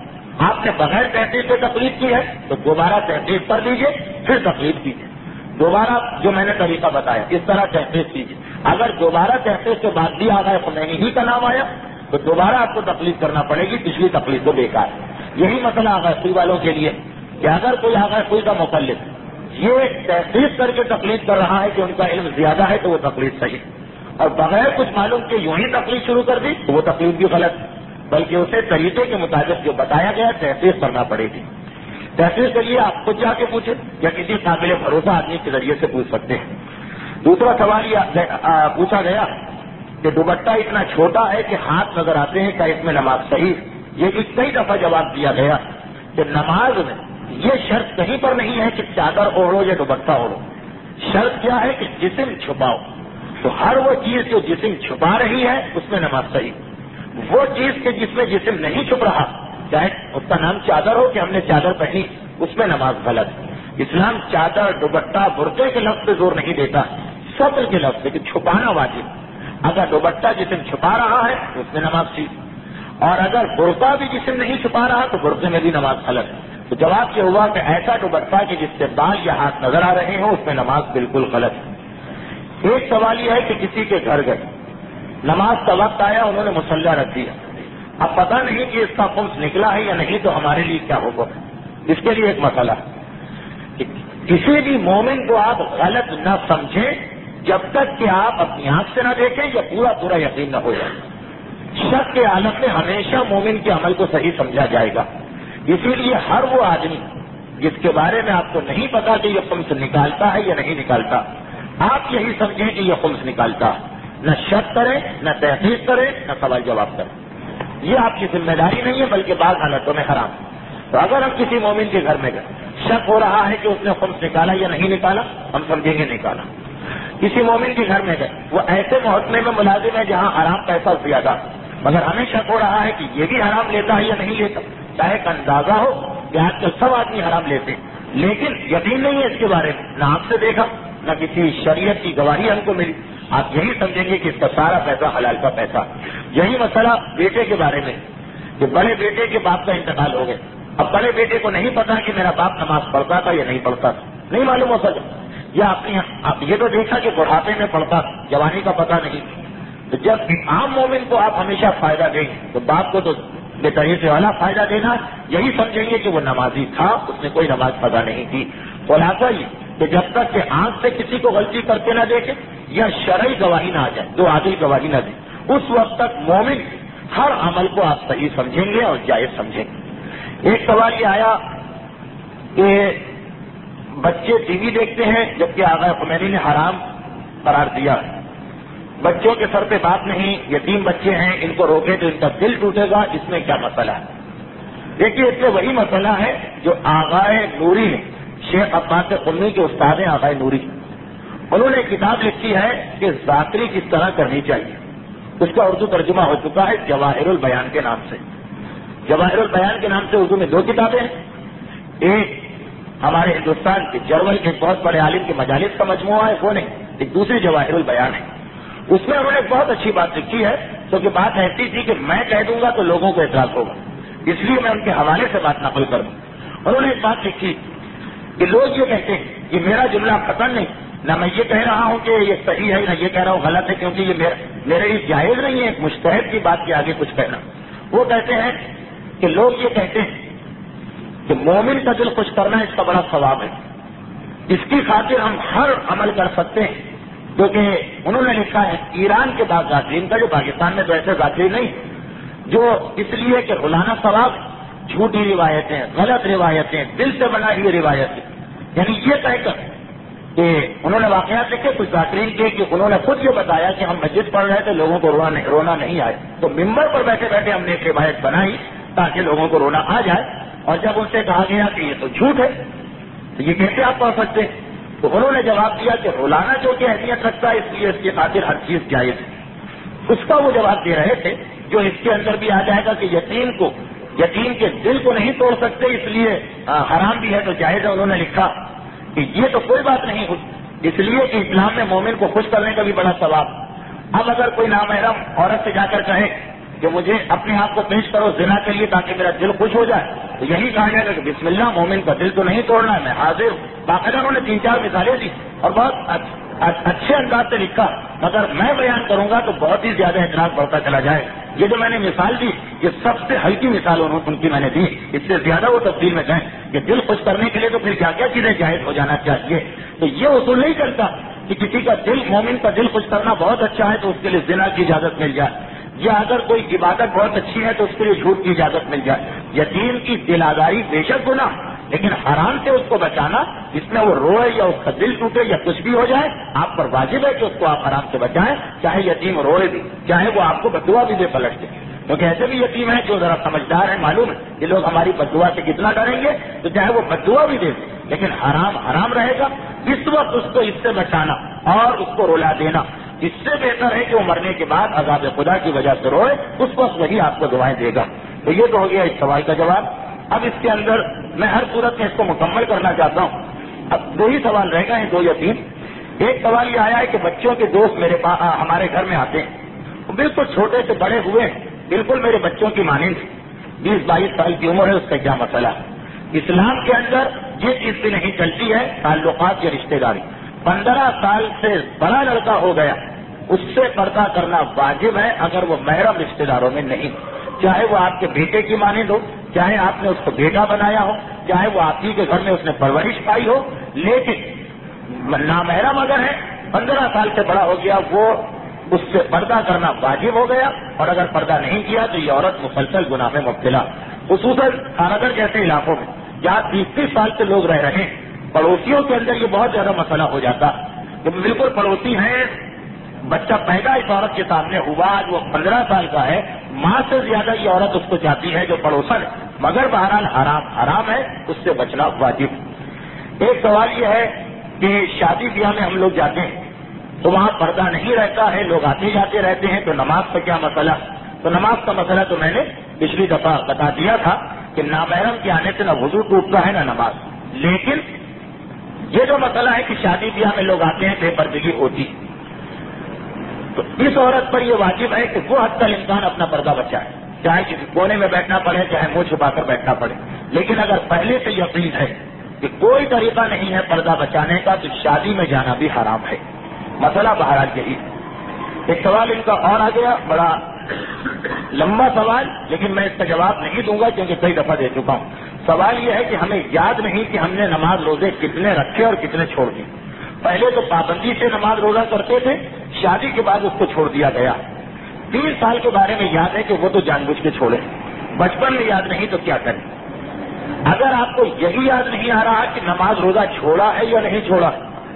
آپ نے بغیر تحقیق سے تقلید کی ہے تو دوبارہ تحقیق کر لیجیے پھر تقلید کیجیے. دوبارہ جو میں نے طریقہ بتایا اس طرح تحقیق کیجیے. اگر دوبارہ تحقیق کے بعد بھی آغا خمینی ہی کا نام آیا تو دوبارہ آپ کو تقلید کرنا پڑے گی، پچھلی تقلید تو بیکار ہے. یہی مسئلہ آغا خوئی والوں کے لیے کہ اگر کوئی آغا خوئی کا مقلد یہ تحقیق کر کے تقلید کر رہا ہے کہ ان کا علم زیادہ ہے تو وہ تقلید صحیح، اور بغیر کچھ معلوم کہ یوں ہی تقلید شروع کر دی تو وہ تقلید بھی غلط، بلکہ اسے طریقے کے مطابق جو بتایا گیا تحقیق کرنا پڑے گی. تحقیق کے لیے آپ خود جا کے پوچھیں یا کسی قابل بھروسہ آدمی کے ذریعے سے پوچھ سکتے ہیں. دوسرا سوال یہ پوچھا گیا کہ دوپٹہ اتنا چھوٹا ہے کہ ہاتھ نظر آتے ہیں، کیا اس میں نماز صحیح؟ یہ بھی کئی دفعہ جواب دیا گیا کہ نماز میں یہ شرط کہیں پر نہیں ہے کہ چادر اوڑھو یا دوپٹہ اوڑھو. شرط کیا ہے کہ جسم چھپاؤ. تو ہر وہ چیز جو جسم چھپا رہی ہے اس میں نماز صحیح. وہ چیز کہ جس میں جسم نہیں چھپ رہا، چاہے اس کا نام چادر ہو کہ ہم نے چادر پہنی، اس میں نماز غلط. اسلام چادر، دوپٹہ، برقعے کے لفظ پہ زور نہیں دیتا، سطر کے لفظ سے کہ چھپانا واجب. اگر دوپٹہ جسم چھپا رہا ہے تو اس میں نماز ٹھیک، اور اگر برقع بھی جسم نہیں چھپا رہا تو برقعے میں بھی نماز غلط. تو جواب یہ ہوا کہ ایسا دوپٹہ کہ جس سے بال یا ہاتھ نظر آ رہے ہوں اس میں نماز بالکل غلط ہے. ایک سوال یہ ہے کہ کسی کے گھر گئے، نماز کا وقت آیا، انہوں نے مصلی رکھ دیا، اب پتہ نہیں کہ اس کا خمس نکلا ہے یا نہیں، تو ہمارے لیے کیا حکم ہے؟ اس کے لیے ایک مسئلہ ہے کہ کسی بھی مومن کو آپ غلط نہ سمجھیں جب تک کہ آپ اپنی آنکھ سے نہ دیکھیں یا پورا پورا یقین نہ ہو جائے. شک کے عالم میں ہمیشہ مومن کے عمل کو صحیح سمجھا جائے گا. اسی لیے ہر وہ آدمی جس کے بارے میں آپ کو نہیں پتا کہ یہ خمس نکالتا ہے یا نہیں نکالتا، آپ یہی سمجھیں کہ یہ خمس نکالتا ہے. نہ شک کریں، نہ تحقیق کریں، نہ سوال جواب کریں. یہ آپ کی ذمہ داری نہیں ہے، بلکہ بعض حالتوں میں حرام. تو اگر ہم کسی مومن کے گھر میں گئے، شک ہو رہا ہے کہ اس نے خمس نکالا یا نہیں نکالا، ہم سمجھیں گے نکالا. کسی مومن کے گھر میں گئے، وہ ایسے محکمے میں ملازم ہے جہاں حرام پیسہ زیادہ، مگر ہمیں شک ہو رہا ہے کہ یہ بھی حرام لیتا ہے یا نہیں لیتا. چاہے ایک اندازہ ہو کہ آج کل سب آدمی حرام لیتے ہیں، لیکن یقین نہیں ہے اس کے بارے میں، نہ آپ سے دیکھا نہ کسی شریعت کی گواہی ہم کو ملی. آپ یہی سمجھیں گے کہ اس کا سارا پیسہ حلال کا پیسہ. یہی مسئلہ بیٹے کے بارے میں، کہ بڑے بیٹے کے باپ کا انتقال ہو گیا. اب بڑے بیٹے کو نہیں پتا کہ میرا باپ نماز پڑھتا تھا یا نہیں پڑھتا تھا، نہیں معلوم ہو سکتا. یا اپنی آپ یہ تو دیکھا کہ بڑھاپے میں پڑھتا، جوانی کا پتہ نہیں. تو جب عام مومن کو آپ ہمیشہ فائدہ دیں تو باپ کو تو بے طریقے سے والا فائدہ دینا، یہی سمجھیں گے کہ وہ نمازی تھا، اس نے کوئی نماز قضا نہیں کی. خلاصہ یہ کہ جب تک کہ آنکھ سے کسی کو غلطی کرتے نہ دیکھے یا شرعی گواہی نہ آ جائے، دو عادل گواہی نہ دیں، اس وقت تک مومن ہر عمل کو آپ صحیح سمجھیں گے اور جائز سمجھیں گے. ایک سوال یہ آیا کہ بچے ٹی وی دیکھتے ہیں جبکہ آغا خمینی نے حرام قرار دیا ہے. بچوں کے سر پہ بات نہیں، یتیم بچے ہیں، ان کو روکے تو ان کا دل ٹوٹے گا، اس میں کیا مسئلہ ہے؟ دیکھیے اس میں وہی مسئلہ ہے جو آغا نوری نے، شیخ عباس قمی کے استاد ہیں آغا نوری، انہوں نے کتاب لکھی ہے کہ ذاکری کس طرح کرنی چاہیے. اس کا اردو ترجمہ ہو چکا ہے جواہر البیان کے نام سے. جواہر البیان کے نام سے اردو میں دو کتابیں ہیں. ایک ہمارے ہندوستان کے جرمن کے بہت بڑے عالم کے مجالس کا مجموعہ ہے، وہ نہیں، ایک دوسری جواہر البیان ہے. اس میں انہوں نے بہت اچھی بات لکھی ہے، کیونکہ بات ایسی تھی کہ میں کہہ دوں گا تو لوگوں کو اعتراض ہوگا، اس لیے میں ان کے حوالے سے بات نقل کروں. انہوں نے ایک بات لکھی کہ لوگ یہ کہتے ہیں کہ میرا جملہ ختم نہیں، نہ میں یہ کہہ رہا ہوں کہ یہ صحیح ہے، نہ یہ کہہ رہا ہوں غلط ہے، کیونکہ یہ میرا میرے لیے جائز نہیں ہے ایک مجتہد کی بات کے آگے کچھ کہنا. وہ کہتے ہیں کہ لوگ یہ کہتے ہیں کہ مومن کا دل خوش کرنا اس کا بڑا ثواب ہے، اس کی خاطر ہم ہر عمل کر سکتے ہیں. کیونکہ انہوں نے لکھا ہے ایران کے بعد ذاکرین کا، جو پاکستان میں تو ایسے ذاکرین نہیں، جو اس لیے کہ روزانہ ثواب، جھوٹی روایتیں، غلط روایتیں، دل سے بنائی ہوئی روایتیں، یعنی یہ کہہ کر کہ انہوں نے واقعات لکھے کچھ ذاکرین کے کہ انہوں نے خود یہ بتایا کہ ہم مسجد پڑھ رہے تھے، لوگوں کو رونا نہیں رونا نہیں آئے، تو ممبر پر بیٹھے بیٹھے ہم نے ایک روایت بنائی تاکہ لوگوں کو رونا آ جائے. اور جب ان سے کہا گیا کہ یہ تو جھوٹ ہے تو یہ کیسے آپ پڑھ سکتے ہیں، تو انہوں نے جواب دیا کہ رولانا جو کہ اہمیت رکھتا ہے اس لیے اس کی خاطر ہر چیز جائز ہے. اس کا وہ جواب دے رہے تھے جو اس کے اندر بھی آ جائے گا کہ یتیم کو یتیم کے دل کو نہیں توڑ سکتے اس لیے حرام بھی ہے تو جائز ہے. انہوں نے لکھا کہ یہ تو کوئی بات نہیں ہوتی، اس لیے کہ اسلام میں مومن کو خوش کرنے کا بھی بڑا ثواب. اب اگر کوئی نامحرم عورت سے جا کر کہے کہ مجھے اپنے آپ کو پیش کرو زنا کے لیے تاکہ میرا دل خوش ہو جائے، تو یہی کہا جائے گا کہ بسم اللہ، مومن کا دل تو نہیں توڑنا ہے، میں حاضر ہوں. باقاعدہ انہوں نے تین چار مثالیں دی اور بہت اچھے انداز سے لکھا، مگر میں بیان کروں گا تو بہت ہی زیادہ اعتراض بڑھتا چلا جائے. یہ جو میں نے مثال دی یہ سب سے ہلکی مثال ان کی میں نے دی، اس سے زیادہ وہ تفصیل میں کہیں کہ دل خوش کرنے کے لیے تو پھر کیا کیا چیزیں جائز ہو جانا چاہیے. تو یہ اصول نہیں کرتا کہ کسی کا دل، مومن کا دل خوش کرنا بہت اچھا ہے تو اس کے لیے زنا کی اجازت مل جائے، یا اگر کوئی عبادت بہت اچھی ہے تو اس کے لیے جھوٹ کی اجازت مل جائے. یتیم کی دل آزاری بے شک گناہ، لیکن حرام سے اس کو بچانا، جس میں وہ روئے یا اس کا دل ٹوٹے یا کچھ بھی ہو جائے، آپ پر واجب ہے کہ اس کو آپ حرام سے بچائیں، چاہے یتیم روئے بھی، چاہے وہ آپ کو بدعا بھی دے پلٹ دے. کیونکہ ایسے بھی یتیم ہیں جو ذرا سمجھدار ہیں، معلوم ہے کہ لوگ ہماری بددعا سے کتنا ڈریں گے، تو چاہے وہ بددعا بھی دے لیکن حرام حرام رہے گا، اس وقت اس کو اس سے بچانا اور اس کو رلا دینا اس سے بہتر ہے کہ وہ مرنے کے بعد عذاب خدا کی وجہ سے روئے، اس وقت وہی آپ کو دعائیں دے گا۔ تو یہ تو ہو گیا اس سوال کا جواب۔ اب اس کے اندر میں ہر صورت میں اس کو مکمل کرنا چاہتا ہوں۔ اب دو ہی سوال رہ گئے ہیں، دو یا تین۔ ایک سوال یہ آیا ہے کہ بچوں کے دوست میرے پاس ہمارے گھر میں آتے ہیں، بالکل چھوٹے سے بڑے ہوئے ہیں، بالکل میرے بچوں کی مانند، بیس بائیس سال کی عمر ہے، اس کا کیا مسئلہ ہے؟ اسلام کے اندر یہ چیز بھی نہیں چلتی ہے تعلقات یا رشتے داری۔ پندرہ سال سے بڑا لڑکا ہو گیا، اس سے پردہ کرنا واجب ہے اگر وہ محرم رشتے داروں میں نہیں، چاہے وہ آپ کے بیٹے کی مانند ہو، چاہے آپ نے اس کو بیٹا بنایا ہو، چاہے وہ آپ ہی کے گھر میں اس نے پرورش پائی ہو، لیکن نامحرم اگر ہے، پندرہ سال سے بڑا ہو گیا، وہ اس سے پردہ کرنا واجب ہو گیا، اور اگر پردہ نہیں کیا تو یہ عورت مسلسل گناہ میں مبتلا، خصوصاً خانگر جیسے علاقوں میں جہاں تیس تیس سال سے لوگ رہ رہے ہیں۔ پڑوسیوں کے اندر یہ بہت زیادہ مسئلہ ہو جاتا کہ بالکل پڑوسی ہیں، بچہ پیدا اس عورت کے سامنے ہوا، آج وہ پندرہ سال کا ہے، ماں سے زیادہ یہ عورت اس کو چاہتی ہے جو پڑوسن ہے، مگر بہرحال حرام حرام ہے، اس سے بچنا واجب۔ ایک سوال یہ ہے کہ شادی بیاہ میں ہم لوگ جاتے ہیں تو وہاں پردہ نہیں رہتا ہے، لوگ آتے جاتے رہتے ہیں، تو نماز کا کیا مسئلہ؟ تو نماز کا مسئلہ تو میں نے پچھلی دفعہ بتا دیا تھا کہ نامحرم کے آنے سے نہ وضو ٹوٹتا ہے نہ نماز، لیکن یہ جو مسئلہ ہے کہ شادی بیاہ میں لوگ آتے ہیں بے پردگی ہوتی، تو اس عورت پر یہ واجب ہے کہ وہ حد تک امکان اپنا پردہ بچائے، چاہے کسی کونے میں بیٹھنا پڑے، چاہے منہ چھپا کر بیٹھنا پڑے، لیکن اگر پہلے سے یقین ہے کہ کوئی طریقہ نہیں ہے پردہ بچانے کا تو شادی میں جانا بھی حرام ہے۔ مسئلہ بہرحال یہی۔ ایک سوال ان کا اور آ گیا، بڑا لمبا سوال، لیکن میں اس کا جواب نہیں دوں گا کیونکہ کئی دفعہ دے چکا ہوں۔ سوال یہ ہے کہ ہمیں یاد نہیں کہ ہم نے نماز روزے کتنے رکھے اور کتنے چھوڑ دیے۔ پہلے تو پابندی سے نماز روزہ کرتے تھے، شادی کے بعد اس کو چھوڑ دیا گیا۔ تین سال کے بارے میں یاد ہے کہ وہ تو جان بوجھ کے چھوڑے، بچپن میں یاد نہیں تو کیا کریں؟ اگر آپ کو یہی یاد نہیں آ رہا کہ نماز روزہ چھوڑا ہے یا نہیں چھوڑا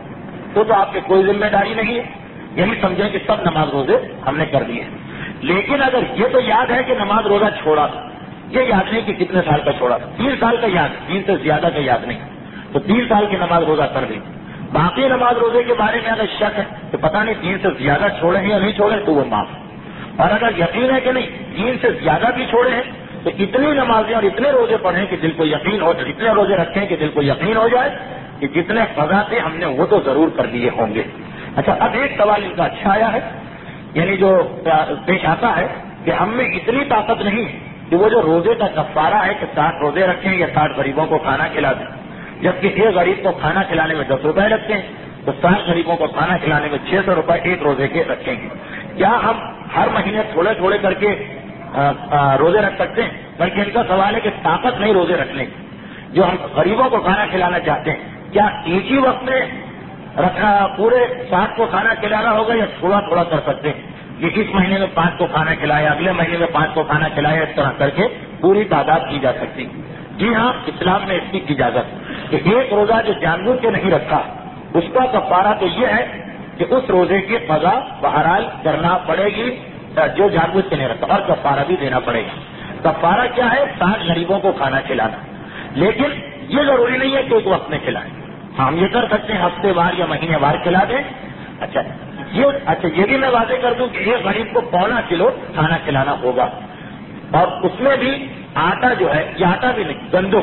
تو تو آپ کی کوئی ذمہ داری نہیں ہے، یہی سمجھیں کہ سب نماز روزے ہم نے کر دیے۔ لیکن اگر یہ تو یاد ہے کہ نماز روزہ چھوڑا تھا، یہ یاد نہیں کہ کتنے سال کا چھوڑا تھا، تین سال کا یاد، تین سے زیادہ کا یاد نہیں، تو تین سال کی نماز روزہ کر لی۔ باقی نماز روزے کے بارے میں اگر شک ہے تو پتہ نہیں تین سے زیادہ چھوڑے ہیں یا نہیں چھوڑے تو وہ معاف، اور اگر یقین ہے کہ نہیں تین سے زیادہ بھی چھوڑے ہیں تو اتنی نمازیں اور اتنے روزے پڑھیں کہ دل کو یقین ہو، اتنے روزے رکھیں کہ دل کو یقین ہو جائے کہ جتنے قضا تھے ہم نے وہ تو ضرور کر دیے ہوں گے۔ اچھا، اب ایک سوال ان کا اچھا آیا ہے، یعنی جو پیش آتا ہے کہ ہم میں اتنی طاقت نہیں کہ وہ جو روزے کا کفارہ ہے کہ ساٹھ روزے رکھیں یا ساٹھ غریبوں کو کھانا کھلا دیں، جبکہ ایک غریب کو کھانا کھلانے میں دس روپئے لگتے ہیں تو ساٹھ غریبوں کو کھانا کھلانے میں چھ سو روپئے ایک روزے کے رکھیں گے۔ کیا ہم ہر مہینے تھوڑے تھوڑے کر کے آ, آ, روزے رکھ سکتے ہیں؟ بلکہ ان کا سوال ہے کہ طاقت نہیں روزے رکھنے کی، جو ہم غریبوں کو کھانا کھلانا چاہتے ہیں کیا ایک ہی وقت میں رکھا پورے ساٹھ کو کھانا کھلانا ہوگا یا تھوڑا تھوڑا کر سکتے ہیں کہ اس مہینے میں پانچ کو کھانا کھلایا، اگلے مہینے میں پانچ کو کھانا کھلایا، اس طرح کر کے پوری تعداد کی جا سکتی؟ جی ہاں، اسلام میں اس کی اجازت کہ ایک روزہ جو جان بوجھ کے نہیں رکھا اس کا کفارہ تو یہ ہے کہ اس روزے کی قضا بہرحال کرنا پڑے گی جو جان بوجھ کے نہیں رکھا، اور کفارہ بھی دینا پڑے گا۔ کفارہ کیا ہے؟ ساٹھ غریبوں کو کھانا کھلانا، لیکن یہ ضروری نہیں ہے کہ ایک وقت میں کھلائیں، ہم یہ کر سکتے ہیں ہفتے وار یا مہینے وار کھلا دیں۔ اچھا یہ اچھا یہ بھی میں واضح کر دوں کہ ایک غریب کو پونا کلو کھانا کھلانا ہوگا، اور اس میں بھی آٹا جو ہے، یہ آٹا بھی نہیں، گندم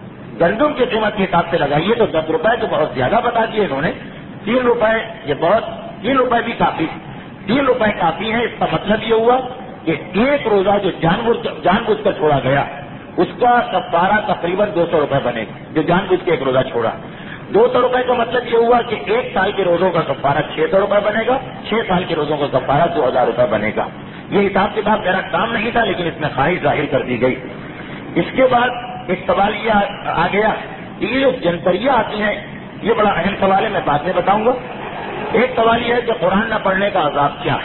گندم کی قیمت کے حساب سے لگائیے تو دس روپئے تو بہت زیادہ بتا دیے انہوں نے، تین روپئے یہ بہت تین روپئے بھی کافی، تین روپئے کافی ہے۔ اس کا مطلب یہ ہوا کہ ایک روزہ جو جان بوجھ جان بوجھ کر چھوڑا گیا اس کا کفارہ تقریباً دو سو روپئے بنے گا، جو جان بوجھ کے ایک روزہ چھوڑا۔ دو سو روپئے کا مطلب یہ ہوا کہ ایک سال کے روزوں کا کفارہ چھ سو روپئے بنے گا، چھ سال کے روزوں کا کفارہ دو ہزار روپئے بنے گا۔ یہ حساب کتاب میرا کام نہیں تھا لیکن اس میں خواہش ظاہر کر دی گئی۔ اس کے بعد ایک سوال یہ آ گیا کہ یہ جو جنتریاں آتی ہیں، یہ بڑا اہم سوال ہے، میں بعد میں بتاؤں گا۔ ایک سوال یہ ہے کہ قرآن نہ پڑھنے کا عذاب کیا ہے؟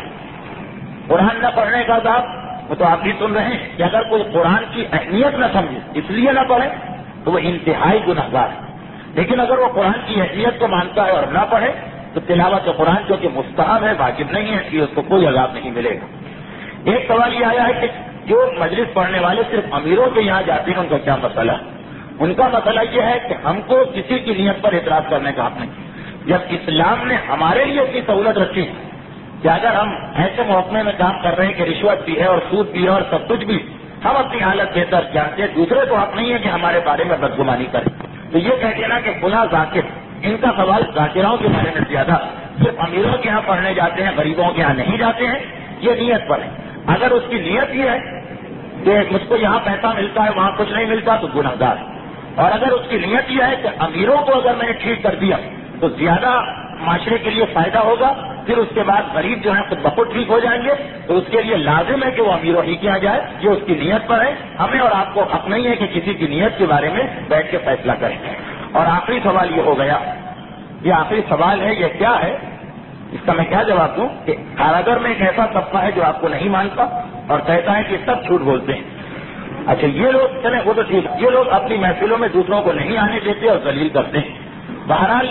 قرآن نہ پڑھنے کا عذاب وہ تو آپ بھی سن رہے ہیں کہ اگر کوئی قرآن کی اہمیت نہ سمجھے اس لیے نہ پڑھے تو وہ انتہائی گناہ گار ہے، لیکن اگر وہ قرآن کی اہمیت کو مانتا ہے اور نہ پڑھے تو تلاوت قرآن جو کہ مستحب ہے، واجب نہیں ہے، کہ اس کو کوئی عذاب نہیں ملے گا۔ ایک سوال یہ آیا ہے کہ جو مجلس پڑھنے والے صرف امیروں کے یہاں جاتے ہیں ان کا کیا مسئلہ ہے؟ ان کا مسئلہ یہ ہے کہ ہم کو کسی کی نیت پر اعتراض کرنے کا حق نہیں. جب اسلام نے ہمارے لیے اتنی سہولت رکھی کہ اگر ہم ایسے محکمے میں کام کر رہے ہیں کہ رشوت بھی ہے اور سود بھی ہے اور سب کچھ بھی، ہم اپنی حالت بہتر جانتے ہیں، دوسرے کو حق نہیں ہے کہ ہمارے بارے میں بدگمانی کریں. تو یہ کہہ دینا کہ فلاں ذاکر، ان کا سوال ذاکراؤں کے بارے میں زیادہ صرف امیروں کے یہاں پڑھنے جاتے ہیں، غریبوں کے یہاں نہیں جاتے ہیں، یہ نیت پر ہے. اگر اس کی نیت یہ ہے کہ مجھ کو یہاں پیسہ ملتا ہے وہاں کچھ نہیں ملتا تو گنہگار ہے. اور اگر اس کی نیت یہ ہے کہ امیروں کو اگر میں نے ٹھیک کر دیا تو زیادہ معاشرے کے لیے فائدہ ہوگا، پھر اس کے بعد غریب جو ہے خود بخود ٹھیک ہو جائیں گے، تو اس کے لیے لازم ہے کہ وہ امیروں ہی کیا جائے. یہ اس کی نیت پر ہے. ہمیں اور آپ کو حق نہیں ہے کہ کسی کی نیت کے بارے میں بیٹھ کے فیصلہ کریں. اور آخری سوال یہ ہو گیا، یہ آخری سوال ہے، یہ کیا ہے، اس کا میں کیا جواب دوں کہ کاراگر میں ایک ایسا طبقہ ہے جو آپ کو نہیں مانتا اور کہتا ہے کہ سب جھوٹ بولتے ہیں. اچھا یہ لوگ چلیں وہ تو ٹھیک ہے، یہ لوگ اپنی محفلوں میں دوسروں کو نہیں آنے دیتے اور ذلیل کرتے ہیں. بہرحال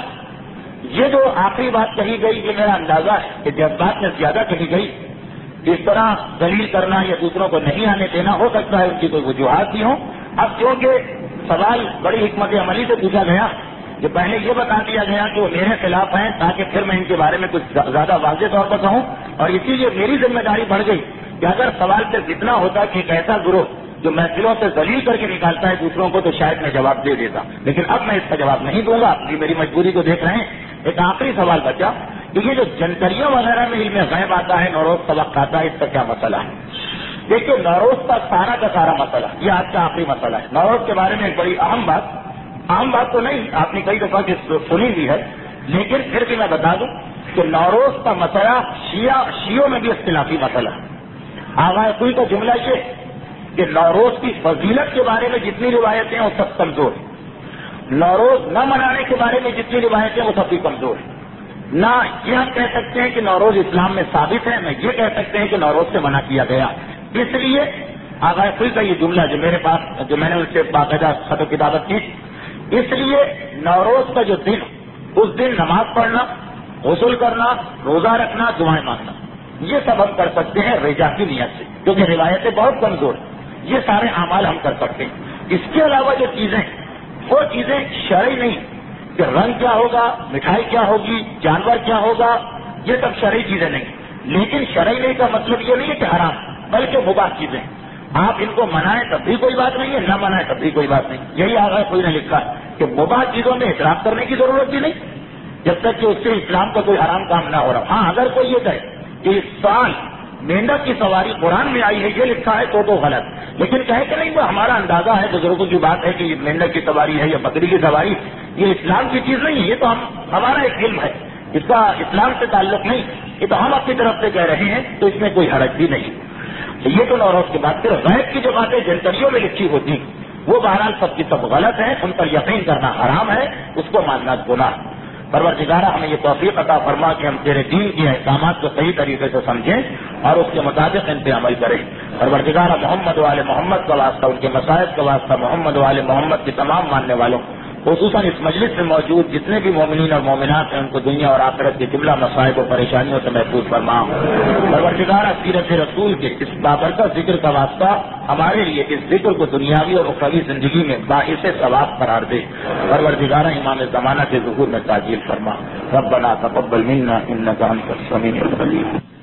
یہ جو آخری بات کہی گئی یہ میرا اندازہ ہے کہ جذبات میں زیادہ کہی گئی. اس طرح ذلیل کرنا یا دوسروں کو نہیں آنے دینا ہو سکتا ہے ان کی کوئی وجوہات بھی ہوں. اب کیونکہ سوال بڑی حکمت عملی سے پوچھا گیا کہ پہلے یہ بتا دیا گیا کہ وہ میرے خلاف ہیں تاکہ پھر میں ان کے بارے میں کچھ زیادہ واضح طور پر کہوں، اور اسی لیے میری ذمہ داری بڑھ گئی کہ اگر سوال صرف اتنا ہوتا کہ ایک ایسا گروہ جو محفلوں سے ذلیل کر کے نکالتا ہے دوسروں کو تو شاید میں جواب دے دیتا، لیکن اب میں اس کا جواب نہیں دوں گا. یہ میری مجبوری کو دیکھ رہے ہیں. ایک آخری سوال بچا کہ یہ جو جنتریوں وغیرہ میں علم غیب آتا ہے، نوروز سبق آتا ہے، اس کا کیا مسئلہ ہے؟ دیکھیے نوروز کا سارا کا سارا مسئلہ یہ آج کا آخری مسئلہ ہے. نوروز کے بارے میں ایک بڑی اہم بات، اہم بات تو نہیں، آپ نے کئی دفعہ سنی بھی ہے، لیکن پھر بھی میں بتا دوں کہ نوروز کا مسئلہ شیعہ شیعوں میں بھی اختلافی مسئلہ ہے. آغا کوئی کا جملہ یہ کہ نوروز کی فضیلت کے بارے میں جتنی روایتیں ہیں وہ سب کمزور ہیں، نوروز نہ منانے کے بارے میں جتنی روایتیں ہیں وہ سب بھی کمزور ہیں. نہ یہ ہم کہہ سکتے ہیں کہ نوروز اسلام میں ثابت ہے، نہ یہ کہہ سکتے ہیں کہ نوروز سے منع کیا گیا. اس لیے آغا کوئی کا یہ جملہ جو میرے پاس جو میں نے ان سے باقاعدہ خط و کتابت کی، اس لیے نوروز کا جو دن، اس دن نماز پڑھنا، غسل کرنا، روزہ رکھنا، دعائیں مانگنا، یہ سب ہم کر سکتے ہیں رجا کی نیت سے، کیونکہ روایتیں بہت کمزور ہیں. یہ سارے اعمال ہم کر سکتے ہیں. اس کے علاوہ جو چیزیں وہ چیزیں شرعی نہیں کہ رنگ کیا ہوگا، مٹھائی کیا ہوگی، جانور کیا ہوگا، یہ سب شرعی چیزیں نہیں. لیکن شرعی نہیں کا مطلب یہ نہیں ہے کہ حرام، بلکہ مباح چیزیں. آپ ان کو منائیں تب بھی کوئی بات نہیں ہے، نہ منائیں تب بھی کوئی بات نہیں. یہی آگے کوئی نے لکھا ہے کہ مباح چیزوں میں اعتراف کرنے کی ضرورت بھی نہیں جب تک کہ اس سے اسلام کا کوئی حرام کام نہ ہو رہا. ہاں اگر کوئی یہ کہے کہ اس سال مینڈک کی سواری قرآن میں آئی ہے یہ لکھا ہے تو تو غلط، لیکن کہے کہ نہیں وہ ہمارا اندازہ ہے، بزرگوں کی بات ہے کہ یہ مینڈک کی سواری ہے یا بکری کی سواری، یہ اسلام کی چیز نہیں ہے، یہ تو ہم ہمارا ایک علم ہے، اس کا اسلام سے تعلق نہیں، یہ تو ہم اپنی طرف سے کہہ رہے ہیں، تو اس میں کوئی حرج بھی نہیں. یہ تو نوروز کی بات. پھر غیب کی جو باتیں جنتریوں میں لکھی ہوتی ہیں وہ بہرحال سب کی سب غلط ہیں، ان پر یقین کرنا حرام ہے، اس کو ماننا گناہ. پروردگارہ ہمیں یہ توفیق عطا فرما کہ ہم تیرے دین کے احکامات کو صحیح طریقے سے سمجھیں اور اس کے مطابق ان پہ عمل کریں. پروردگارہ محمد والے محمد کا واسطہ، ان کے مسائب کا واسطہ، محمد والے محمد کے تمام ماننے والوں خصوصاً اس مجلس میں موجود جتنے بھی مومنین اور مومنات ہیں ان کو دنیا اور آخرت کے جملہ مصائب و پریشانیوں سے محفوظ فرما. پروردگارہ سیرت رسول کے اس بابرکت ذکر کا واسطہ ہمارے لیے اس ذکر کو دنیاوی اور اخروی زندگی میں باعث ثواب قرار دے. پروردگارہ امام زمانہ کے ظہور میں تعجیل فرما. ربنا تقبل منا انک انت السمیع العلیم.